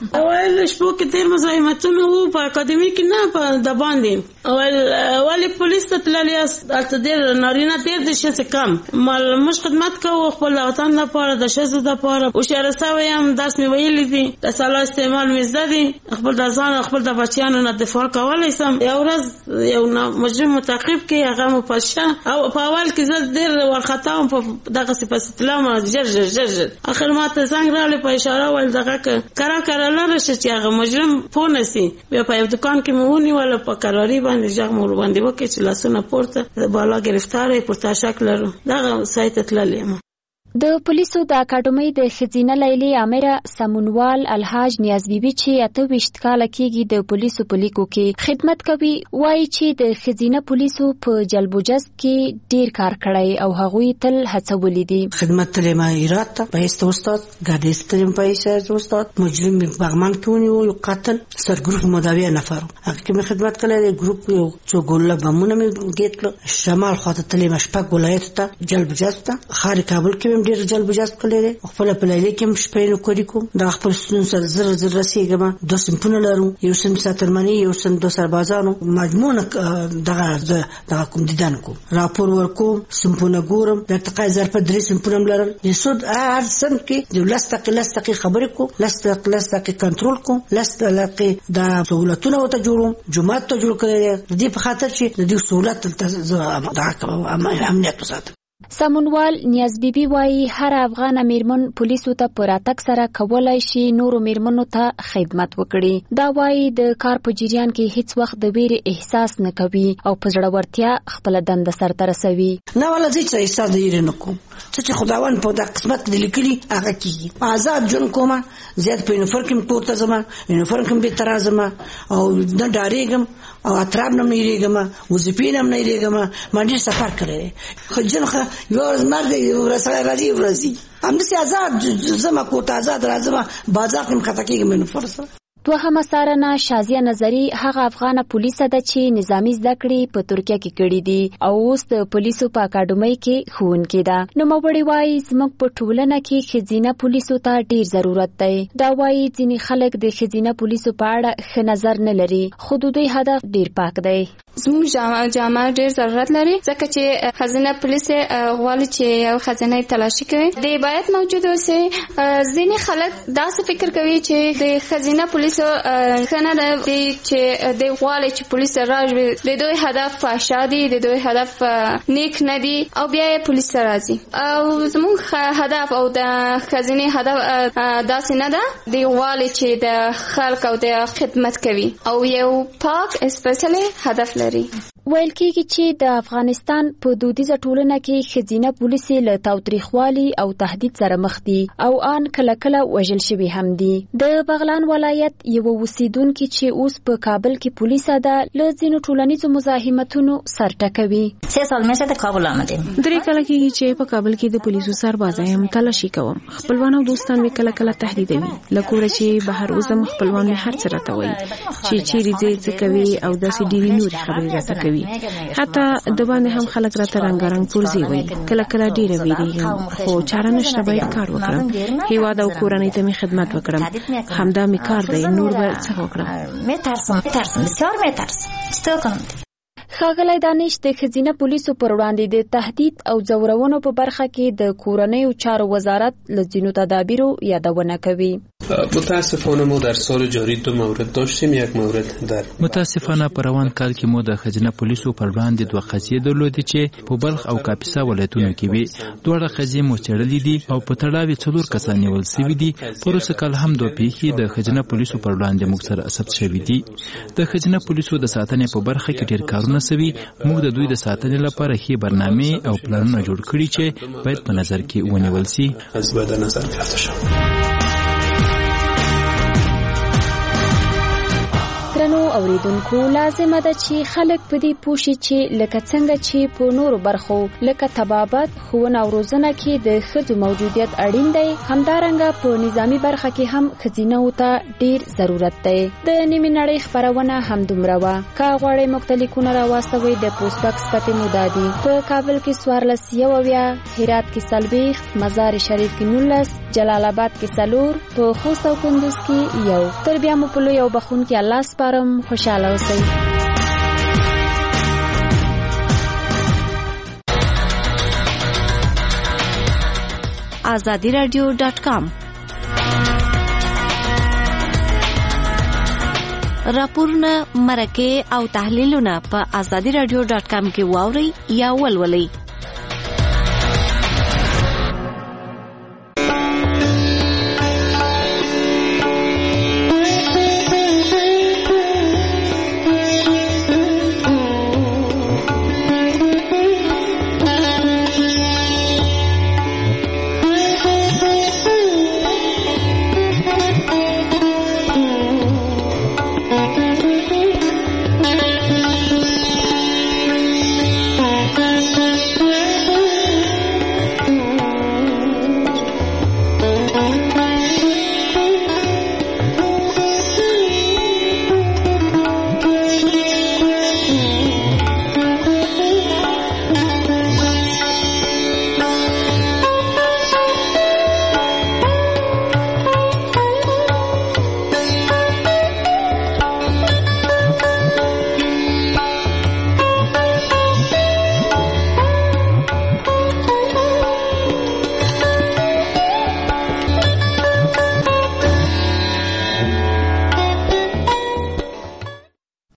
اوایل شپو کې ډېر مزاحمتونه وو په اکاډمي کې نه په د باندې اول ولې پولیس ته تللی یاست هلته ډېر نارینه ډېر د ښځې کم مال موږ خدمت کوو خپل د وطن لپاره د ښځو دپاره هوښیاره سوی یم درس مې ویلی دي د سلا استعمال مې زده دي خپل د ځان خپل د بچیانو نه دفاع کولی سم یو ورځ یو مجرم متعقب کې هغه مو پشه او په اول کې زه ډېر وارخطا وم په دغسې پسې تلم ژر ژر ژر ژر اخر ما ته زنګ راغلی په اشاره وویل دغه که کرا کرا لاره شه چې هغه مجرم پوه نه سي بیا په یو دوکان کې مې ونیوله په کراري باندې غږ مو ورباندې وکړې چې لاسونه پورته بالا ګرفتار یې پر تا شک لرو دغه ځای ته تللی یم د پولیسو د اکاډمۍ د ښځینه لیلې امره سمونوال الحاج نیاز بیبي چې اته ویشت کاله کېږي د پولیسو په لیکو کې خدمت کوي وایي چې د ښځینه پولیسو په جلب و جذب کې ډېر کار کړی او هغوی تل هڅولي دي خدمت تللی ما ایرات ته په ایسته استاد ګاډیز تلیم په ایسته استاد مجرم بغمان کې ونیو یو قاتل سرګروپ مداویه نفر هغه کې مې خدمت کړی دی ګروپ یو څو ګوله بمونه مې ګیټ کړل شمال خواته تلیم شپږ ولایتو ته جلب و جذب ته ښار کابل کې ډېر جلب جذب کړی دی خپل په لیلې کې هم شپې نوکري کوم د خپل ستونزو سره زر زر رسېږم دوه صنفونه لرو یو صنف ساترمني یو صنف دو سربازانو مجموعه دغه دغه کوم دیدن کوم راپور ورکوم صنفونه ګورم د ارتقا ظرف درې صنفونه لرل د سود هر صنف کې د لس دقیقې لس دقیقې خبرې کوم لس دقیقې لس دقیقې کنټرول کوم لس دقیقې د سہولتونو ته جوړوم جماعت ته جوړ کړی د دې په خاطر چې د دې سہولت د امنیت وساتم سمونوال نیاز بیبي وایي هر افغان میرمن پولیسو ته په راتګ سره کولای شي نورو میرمنو ته خدمت وکړي دا وایي د کار په جریان کې هیڅ وخت د ویرې احساس نه کوي او په زړورتیا خپل دنده سرته رسوي نه ولا زه چې احساس د ویرې نه کوم چې خداوند په د قسمت د لیکلي هغه کېږي آزاد ژوند کوم زیات په یونیفورم کې پورته ځم یونیفورم کې به تر ځم او نه ډارېږم او اطراب نه مېریږم وظیفې نه مېریږم ما ډېر سفر کړی خو جن یو ورځ مرد یو ورځ راځي ورځي همداسې آزاد زما کوټه آزاد راځم بازار کې مخته کېږم یونیفورم سره دوهمه سارنه شازیه نظری هغه افغانه پولیسه ده چې نظامی زده کړې په ترکیه کې کړې دي او اوس د پولیسو په اکاډمۍ کې ښوونکې ده نوموړې وایي زموږ په ټولنه کې ښځینه پولیسو ته ډېر ضرورت دی دا وایي ځینې خلک د ښځینه پولیسو په اړه ښه نظر نه لري خو د دوی هدف ډېر پاک دی زموږ جامعه جامعه ډېر ضرورت لري ځکه چې ښځینه پولیس غواړي چې یو ښځینه تلاشي کوي دی باید موجود اوسي ځینې خلک داسې فکر کوي چې د ښځینه پولیس خنه ده چې د غواړي چې پولیس راځي د دوی هدف فحشا دي د دوی هدف نیک نه دي او بیا یې پولیس راځي او زموږ هدف او د ښځینې هدف داسې نه ده د غواړي چې د خلک او د خدمت کوي او یو پاک اسپیشلی هدف لري ویل کېږي چې د افغانستان په دودیزه ټولنه کې ښځینه پولیسې له تاوتریخوالي او تهدید سره مخ دي او آن کله کله وژل شوي هم دي د بغلان ولایت یوه اوسیدونکې چې اوس په کابل کې پولیسه ده له ځینو ټولنیزو مزاحمتونو سر ټکوي سه سال مې د کابل آمدیم درې کله کېږي چې په کابل کې د پولیسو سربازه یم تلاشي کوم خپلوان او دوستان مې کله کله تهدیدوي له کوره چې بهر وځم خپلوان مې هر څه راته وایي چې چیرې ځې څه کوي او داسې ډېرې نورې خبرې راته کوي حتی د باندې هم خلک راته رنګارنګ پرزي وایي کله کله ډېره ویریږم خو چاره نشته باید کار وکړم هیواد او کورنۍ ته مې خدمت وکړم همدا مې کار دی نور به څه وکړم میترسم میترسم بسیار میترسم څه کوم ښاغلی دانش د ښځینه پولیسو پر وړاندې د تهدید او ځورونو په برخه کې د کورنیو چارو وزارت له ځینو تدابیرو یادونه کوي متاسفانه ما در سال جاری دو مورد داشتیم یک مورد در متاسفانه په روان کال کې مو د ښځینه پولیسو پر وړاندې دوه قضیې درلودې چې په بلخ او کاپیسا ولایتونو کې وي دواړه قضیې مو څېړلې دي او په تړاو څلور کسان نیول سوي دي پروسه کال هم دوه پیښې د ښځینه پولیسو پر وړاندې موږ سره ثبت شوي دي د ښځینه پولیسو د ساتنې په برخه کې ډېر کارونه سوي موږ د دوی د ساتنې لپاره ښې برنامې او پلانونه جوړ کړي چې باید په نظر کې ونیول سي باید نظر گرفته شود درنو اوریدونکو لازمه ده چې خلک په دې پوه شي چې لکه څنګه چې په نورو برخو لکه طبابت، ښوونه او روزنه کې د ښځو موجودیت اړین دی، همدارنګه په نظامی برخه کې هم ښځینه‌و ته ډیر ضرورت دی. د نیمې نړۍ خپرونه همدومره وه. که غواړئ موږ ته لیکونه راواستوئ د پوسټ بکس پتې مو دا دي: په کابل کې څوارلس یو اویا، هرات کې څلوېښت، مزار شریف کې نولس، جلال آباد کې څلور، په خوست او کندوز کې یو. تر بیا مو په لوی او بخښونکي الله سپارم. خوشحاله اوسئ. آزادی رادیو ډاټ کام راپورونه، مرکې او تحلیلونه په آزادی رادیو ډاټ کام کې واورئ یا ولولئ.